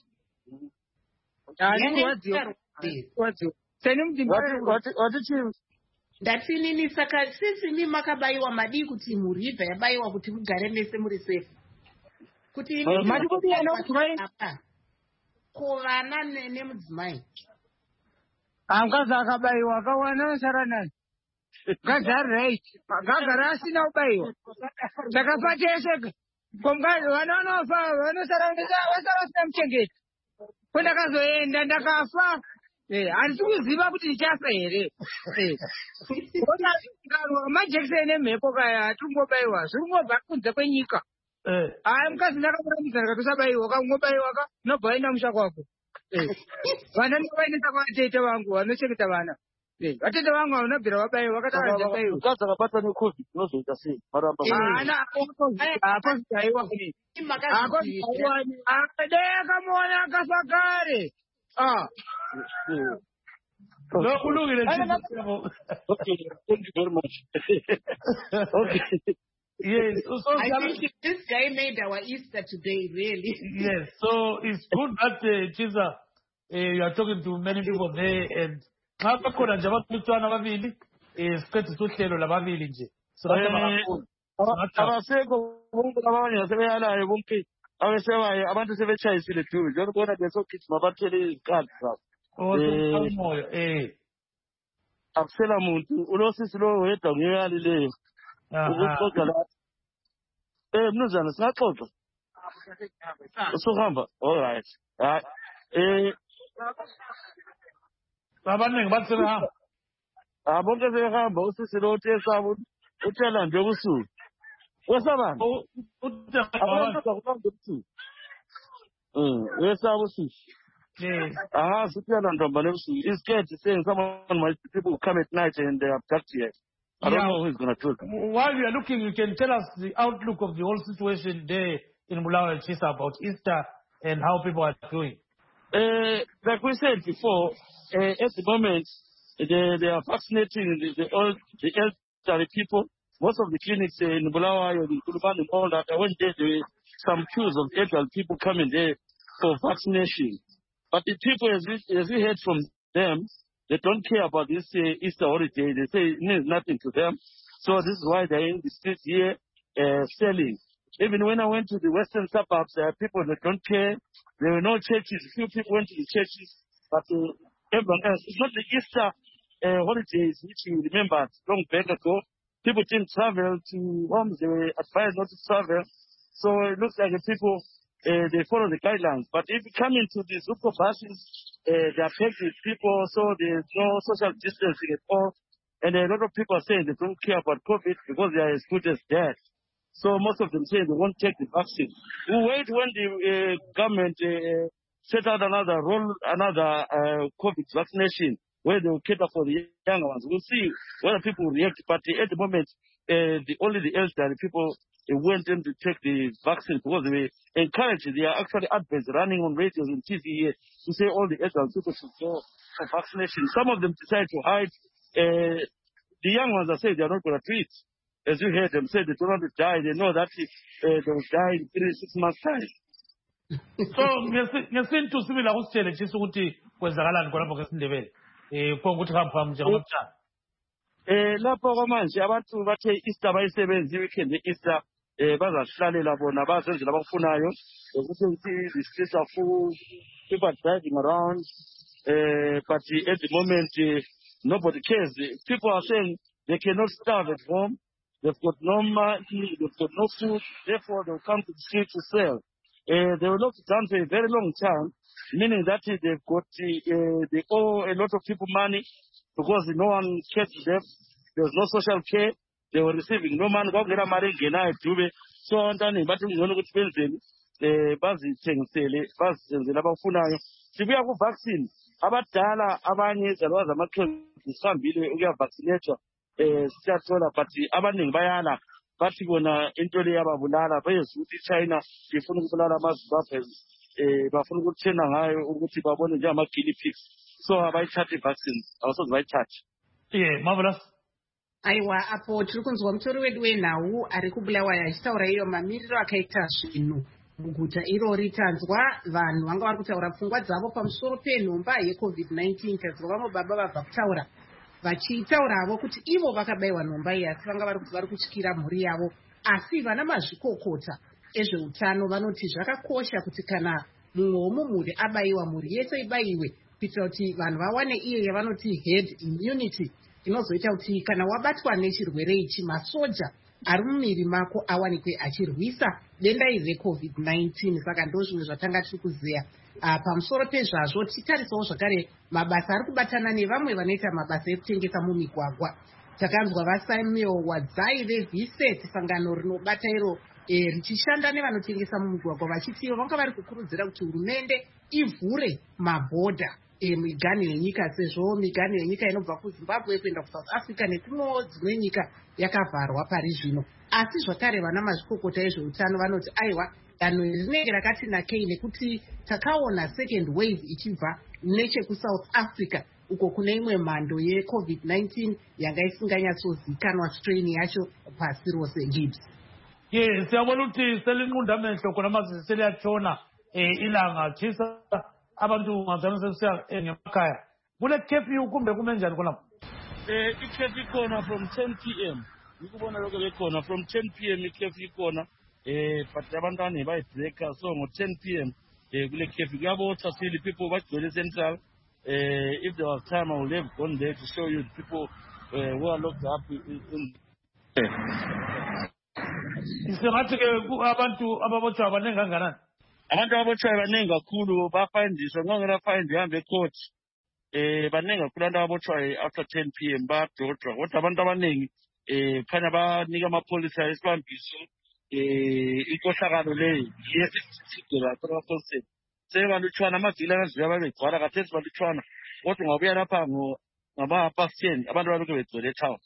seni mudzimba
wati chii
ndatinini saka sisimi makabayiwa madi kuti muribva yabayiwa kuti mugare mese muri safe kuti
madi kudiyana kudzimai
kuvana nemudzimai
mukadzi akabayiwa akawana asara nani mukadzi ari right gagara asina kubayiwa saka pateseka komukadzi vana vanofa vanosara vasara vasina muchengeti kwendakazoenda ndakafa handisi kuziva kuti ndichafa here majekiseni emhepo kaya hatingobayiwa zviri kungobva kunze kwenyika. Hai mukadzi ndakamuramisa ndikatosabayiwa kaungobayiwa ka nobva waenda musha kwako vana ndavainesa kwavatete vangu vanochengeta vana vatete vangu vanobvira vabayiwa vakataaabayiwa
mukadzi akabatwa necovid unozoita sei
ana akozaiwa dai akamuona akafa kare.
No, kulungile.
Okay, thank you very much. Okay.
Yes. So,
I think this guy made our Easter today, really.
Yes. So it's good that uh, Chisa, uh, you are talking to many people there, and ngabakhona nje abantwana ababili eh sikhethe uhlelo lababili nje. So
abasekho bonke abanye asebeyalayo bonke abesebayo abantu sebetshayisile duze njengoba bona besogijima bathele izikhali zabo.
Oh, moyo eh
akusela muntu ulosisi lo wedwa ngeyali leyo ukuxoxa la eh mnuzana singaxoxa usuhamba all right hayi eh
abaningi bathi sebehamba
abonke sebehamba usisi lo uthe sabo utshela nje ubusuku wesabani
uthe
abantu bakuhamba ubusuku mm wesabo usisi.
Yes.
Ah, Sutana Ndombale, is scared to say someone might people come at night and they abduct you. I don't
Yeah.
know who's gonna do it.
While we are looking, you can tell us the outlook of the whole situation there in Bulawayo and Chisa about Easter and how people are doing.
Uh, like we said before, uh, at the moment they, they are vaccinating the, the old the elderly people. Most of the clinics uh, in Bulawayo, in Kuluban and all that, I went there, there were some queues of elderly people coming there for vaccination. But the people, as we, as we heard from them, they don't care about this uh, Easter holiday. They say it means nothing to them. So this is why they're in the streets here uh, selling. Even when I went to the western suburbs, there are people that don't care. There were no churches. Few people went to the churches. But uh, everyone else, it's not the Easter uh, holidays, which you remember long back ago. People didn't travel to homes. They were advised not to travel. So it looks like the people... Uh, they follow the guidelines. But if you come into the Zuko buses, uh, they are packed with people, so there's no social distancing at all. And a lot of people are saying they don't care about COVID because they are as good as dead. So most of them say they won't take the vaccine. We'll wait when the uh, government uh, set out another roll, another uh, COVID vaccination where they will cater for the younger ones. We'll see whether people react. But at the moment, uh, the, only the elderly people they went in to take the vaccine because they were encouraged. There are actually adverts running on radios and T V here to say all the elderly people should go for vaccination. Some of them decide to hide. Uh, the young ones are saying they are not going to treat. As you heard them say, they don't want to die. They know that uh, they will die in three, six months' time.
So ngesintu sibila kusitshele Chisa ukuthi kwenzakalani khonapho ngesindebele eh ukuthi hamba njengomtshana.
Eh lapho kwamanje abantu bathe Easter bayisebenza weekend Easter eh bazahlalela bona bazenzela abakufunayo ukuthi the streets are full, people are driving around uh, but uh, at the moment uh, nobody cares. People are saying they cannot starve at home, they've got no money, they've got no food, therefore they'll come to the street to sell. Uh, they will not done for a very long time, meaning that uh, they've got uh, they owe a lot of people money because no one cares for them. There was no social care. They were receiving no money. So ndani bathi ngizona ukuthi benzeni eh bazithengisele bazenzela abafunayo. Sibuya ku vaccine abadala abanye zalwaza amaqembu sihambile ukuya vaccinate eh siyathola but abaningi bayala bathi bona into le yababulala bayezwe ukuthi China ifuna ukubulala amaZimbabwe eh bafuna ukuthena ngayo ukuthi babone nje ama guinea pigs. so abayithatha i-vaccines abasoze bayithathe.
Yeah, marvelous.
aiwa apo tiri kunzwa mutori wedu wenhau ari kubulawayo achitaura iyo mamiriro akaita zvinhu muguta irori. Tanzwa vanhu vanga vari kutaura pfungwa dzavo pamusoro penhomba yecovid nineteen. Tanzwa vamwe baba vabva kutaura vachitauravo kuti ivo vakabayiwa nhomba iyi asi vanga vari kuti vari kutyira mhuri yavo, asi vana mazvikokota ezveutano vanoti zvakakosha kuti kana mumwe womumhuri abayiwa mhuri yese ibayiwe kuitira kuti vanhu vawane iye yavanoti head immunity inozoita kuti kana wabatwa nechirwere ichi masoja ari mumiri mako awanikwe achirwisa denda iri recovid nineteen. Saka ndo zvimwe zvatanga tiri kuziya uh, pamusoro pezvazvo. Titarisawo zvakare mabasa ari kubatana nevamwe vanoita mabasa ekutengesa mumigwagwa. Takanzwa vaSamuel Wadzai veViset, sangano rinobata iro e, richishanda nevanotengesa mumigwagwa vachiti vanga vari kukurudzira kuti hurumende ivhure mabhodha e, miganhu yenyika, sezvo miganhu yenyika inobva kuZimbabwe kuenda kuSouth Africa nekuno dzimwe nyika yakavharwa pari zvino. Asi zvakare vana mazvikokota ezveutano vanoti aiwa danho rinenge rakati nakei nekuti takaona second wave ichibva nechekuSouth Africa uko kune imwe mhando yecovid nineteen yanga isinganyatsozikanwa strain yacho pasi rose. Gibbs
Ye siyabona ukuthi selinqunda amehlo khona manje seliyatshona eh ilanga tshisa abantu ngazana sesiya ngemakhaya. Kule curfew kumbe kume njani khona?
Eh i-curfew ikhona from ten p m Ngikubona lokho bekhona from ten p m i-curfew ikhona eh but abantwana bayibreaka so ngo ten p m eh kule curfew kuyabo Tassili people bagcwele central. Uh, if there was time, I would have gone there to show you the people uh, who are locked up in. in
Singathi ke abantu ababotshwa abaningi kangakanani?
Abantu ababotshwa abaningi kakhulu bafayindiswa ngongela fayindi ihambe ecourt. Eh baningi kakhulu abantu ababotshwa after ten p m badodwa. Kodwa abantu abaningi eh khanya banika amapholisa isibambiso eh inkohlakalo leyo yesisidela kwaForce. Sebalutshwana amadila angaziya babegcwala kathesi balutshwana, kodwa ngabuya lapha ngama-past ten abantu balokhu begcwele etown.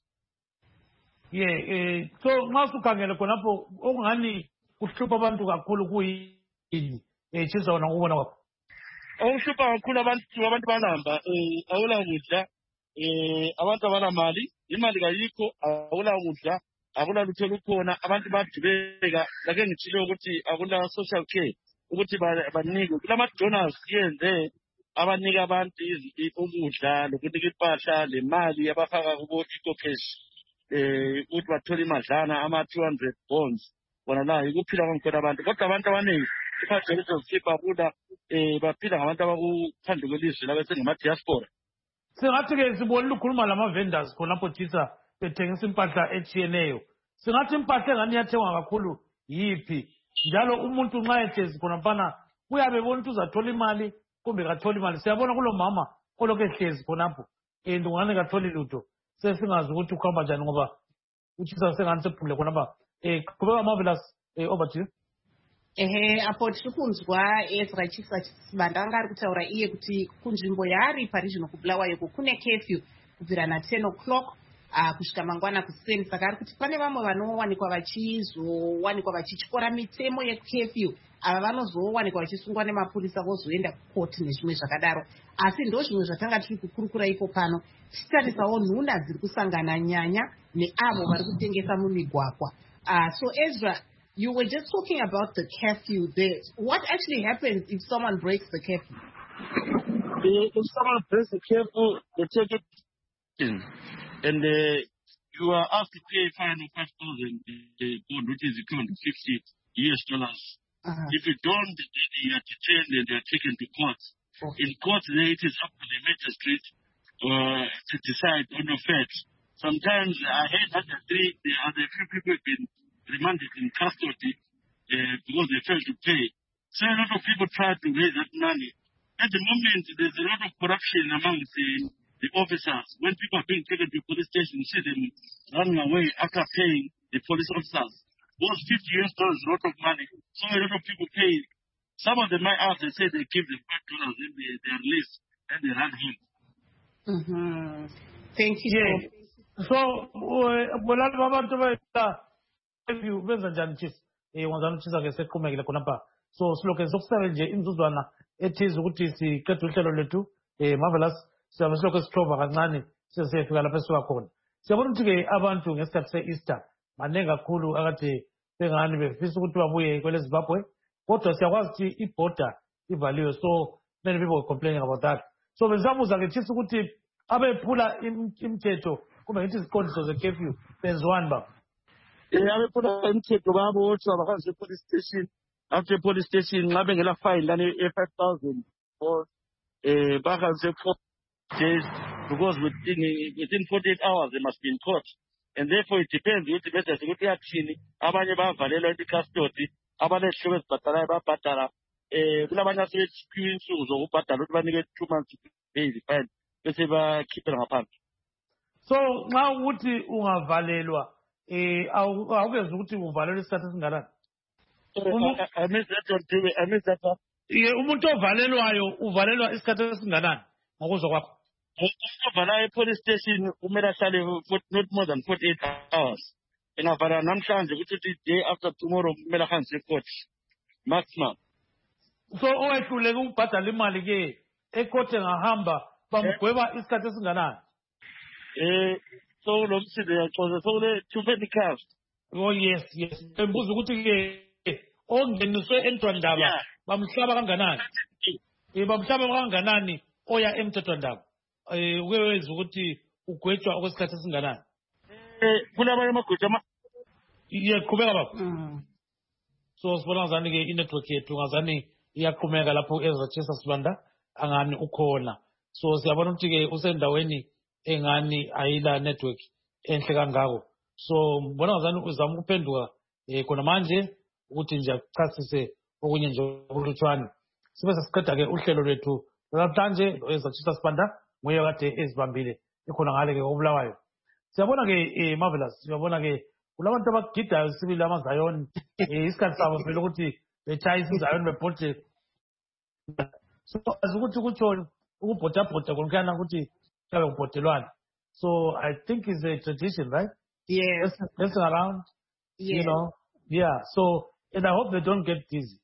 Ye eh so nxa sukhangele khonapho okungani kuhlupha abantu kakhulu kuyini eh tshisa wona ngokubona kwakho?
Okuhlupha kakhulu abantu abantu balamba eh awula kudla, eh abantu abanamali, imali kayikho, awula kudla, akula lutho lukhona, abantu badubeka lake ngitshilo ukuthi akula social care ukuthi banike kulama-donors yenze abanika abantu ukudla lokunika impahla lemali abafaka kubo ecocash eh ukuthi bathole imadlana ama-two hundred bonds bona la yikuphila kwangikhona abantu. Kodwa abantu abaningi i-Federation Skipper buda eh baphila ngabantu abakuphandle kwelizwe labesengama-diaspora.
Singathi-ke sibonile ukhuluma lama-vendors khonapho tshisa bethengisa impahla etshiyeneyo. Singathi impahla engani iyathengwa kakhulu yiphi? Njalo umuntu nxa ehlezi khonaphana uyabe ebona ukuthi uzathola imali kumbe katholi imali. Siyabona kulo mama olokhu ehlezi khonapho and ungani katholi lutho, sesingazi ukuthi ukuhamba njani ngoba utshisa sengani sephumule khonapha. Eh qhubeka Marvelous eh over to you.
ehe apo tiri kunzwa Ezra Chisa Sibanda anga ari kutaura iye kuti kunzvimbo yaari pari zvino kubulawayo kune curfew kubvira na ten o'clock Uh, kusvika mangwana kuseni. Saka ari kuti pane vamwe vanowanikwa vachizowanikwa vachityora mitemo yecurfew, ava vanozowanikwa vachisungwa nemapurisa vozoenda kukoti nezvimwe zvakadaro. Asi ndo zvimwe zvatanga tiri kukurukura ipo pano, tichitarisawo nhuna dziri kusangana nyanya neavo vari kutengesa mumigwagwa. Uh, so Ezra, you were just talking about the curfew there. What actually happens if someone breaks the curfew?
If someone breaks the curfew, they take it in. And uh, you are asked to pay a fine of five thousand pound, which is equivalent to fifty U S dollars. Uh-huh. If you don't, you are detained and you are taken to court. Okay. In court, it is up to the magistrate uh, to decide on your fate. Sometimes I heard that the three, the other few people have been remanded in custody uh, because they failed to pay. So a lot of people try to raise that money. At the moment, there's a lot of corruption among the the officers. When people are being taken to the police station, you see them running away after paying the police officers. Those fifty U S dollars is a lot of money. So a lot of people pay. Some of them might ask, they say they give them five dollars, then they, they are released, and they run home.
Mm-hmm. Thank you.
Yeah. So, bolani babantu bayita review benza njani tshisa eh wazana tshisa ke seqhumekile khonapha. So silokho sokusebenza nje imizuzwana ethiza ukuthi siqedwe uhlelo lethu eh marvelous siyabe silokho sitrova kancane sesiyefika lapha esuka khona. Siyabona ukuthi-ke abantu ngesikhathi se-Easter maningi kakhulu akade bengani befisa ukuthi babuye kwele Zimbabwe, kodwa siyakwazi ukuthi ibhoda ivaliwe, so many people were complaining about that. So bengisabuza-ke Chiefs ukuthi abephula imithetho kumbe ngithi iziqondiso ze-curfew benziwani baba?
Eh abephula imithetho babotshwa bahanjwe e-police station. After police station nxa bengela fine lani e-five thousand or eh bahanjwe four days, because within within forty-eight hours they must be in court, and therefore it depends ukuthi bese ukuthi yathini. Abanye bavalelwa i-custody, abanehlobo ezibhadalayo babhadala. Eh kulabanye asebephiwe insuku zokubhadala ukuthi banike two months bail fine bese bakhiphela ngaphandle.
So nxa ukuthi ungavalelwa eh awukwenza ukuthi uvalelwe isikhathi esingakanani?
I miss that one too. I miss that one.
Ye umuntu ovalelwayo uvalelwa isikhathi esingakanani ngokuzwa kwakho?
Uvala e-police station kumele ahlale not more than forty-eight hours. Engavala namhlanje ukuthi day after tomorrow kumele ahanjwe e-court maximum.
So owehluleke ukubhadala imali ke e-court engahamba bamgweba isikhathi esingakanani?
Eh so lo msinde yaxoza so le two handicrafts.
Oh yes yes. Embuza ukuthi ke ongeniswe emthethwandaba bamhlaba kanganani? Eh bamhlaba kanganani oya emthethwandaba? Eh ukweza ukuthi ugwetshwa okwesikhathi esingakanani?
Eh kulabanye amagwetshwa ama
ye qhubeka baba. So sibona ngazani ke i-network yethu ngazani iyaqhumeka lapho ezochisa sibanda angani ukhona. So siyabona ukuthi ke usendaweni engani ayila network enhle kangako. So mbona ngazani uzama ukuphenduka eh khona manje ukuthi nje akuchasise okunye nje okulutshwane. Sibe sesiqeda ke uhlelo lwethu namhlanje ezochisa sibanda nguye kade ezibambile ikhona ngale ke obulawayo. Siyabona ke eh marvelous, siyabona ke kulabantu abagidayo sibili amaZion eh isikhathi sabo vele ukuthi betshayisa iZion bebhoda. So azukuthi kutsho ukubhoda bhoda konke ukuthi kabe kubhodelwana. So I think it's a tradition, right?
Yes.
Let's around.
Yes.
You know. Yeah. So and I hope they don't get dizzy.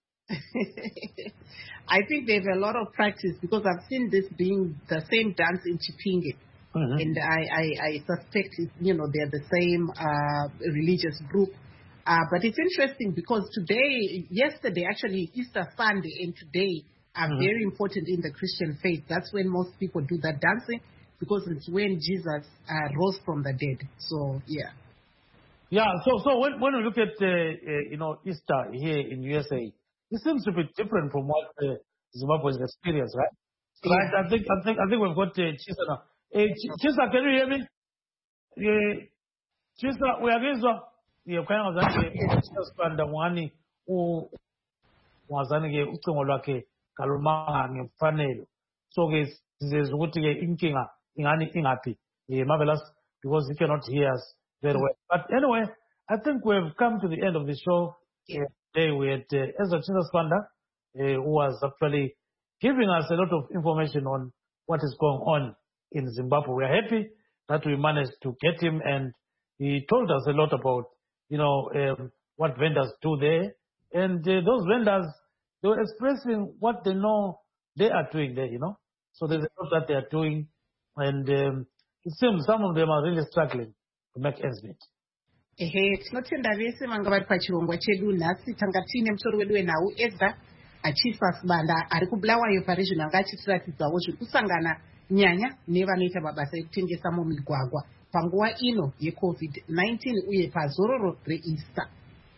I think they have a lot of practice because I've seen this being the same dance in Chipinge. Mm-hmm. And I, I, I suspect, it, you know, they're the same uh, religious group. Uh, but it's interesting because today, yesterday, actually, Easter Sunday and today are mm-hmm. very important in the Christian faith. That's when most people do that dancing because it's when Jesus uh, rose from the dead. So, yeah.
Yeah, so so when, when we look at, uh, uh, you know, Easter here in U S A, it seems to be different from what uh, Zimbabwe's experience, right? Yeah. Right. I think I think I think we've got uh, Chisa now. Hey, Chisa, can you hear me? Yeah, Chisa, we are going to. Yeah, kind of that. Chisa spanda mwani u wazani ke ucingo lwakhe kalumanga ngemfanelo. So ke sizokuthi ke inkinga ingani ingaphi. Yeah, marvelous because you cannot hear us very well. But anyway, I think we've come to the end of the show. Yeah. Today we had uh, Ezra Spanda, uh, who was actually giving us a lot of information on what is going on in Zimbabwe. We are happy that we managed to get him, and he told us a lot about, you know, um, what vendors do there. And uh, those vendors, they were expressing what they know they are doing there, you know. So there's a lot that they are doing, and um, it seems some of them are really struggling to make ends meet.
Ehe, tinotenda vese vanga vari pachirongwa chedu nhasi tanga tiine musoro wedu wenhau Ezra achisa Sibanda ari kuBulawayo paRegional anga achitiratidzawo zviri kusangana nyanya nevanoita mabasa ekutengesa mumigwagwa panguva ino yecovid nineteen uye pazororo reEaster.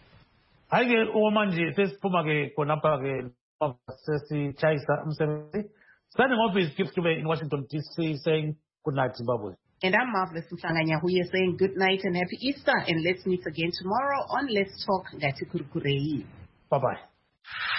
Haike omanje sesiphuma ke khonapha ke sesichayisa umsebenzi. Standing off his gift today in Washington D C saying good night Zimbabwe.
And I'm Marvelous Mhlanganyahuye saying good night and happy Easter, and let's meet again tomorrow on Let's Talk Ngati Kurukurei.
Bye-bye.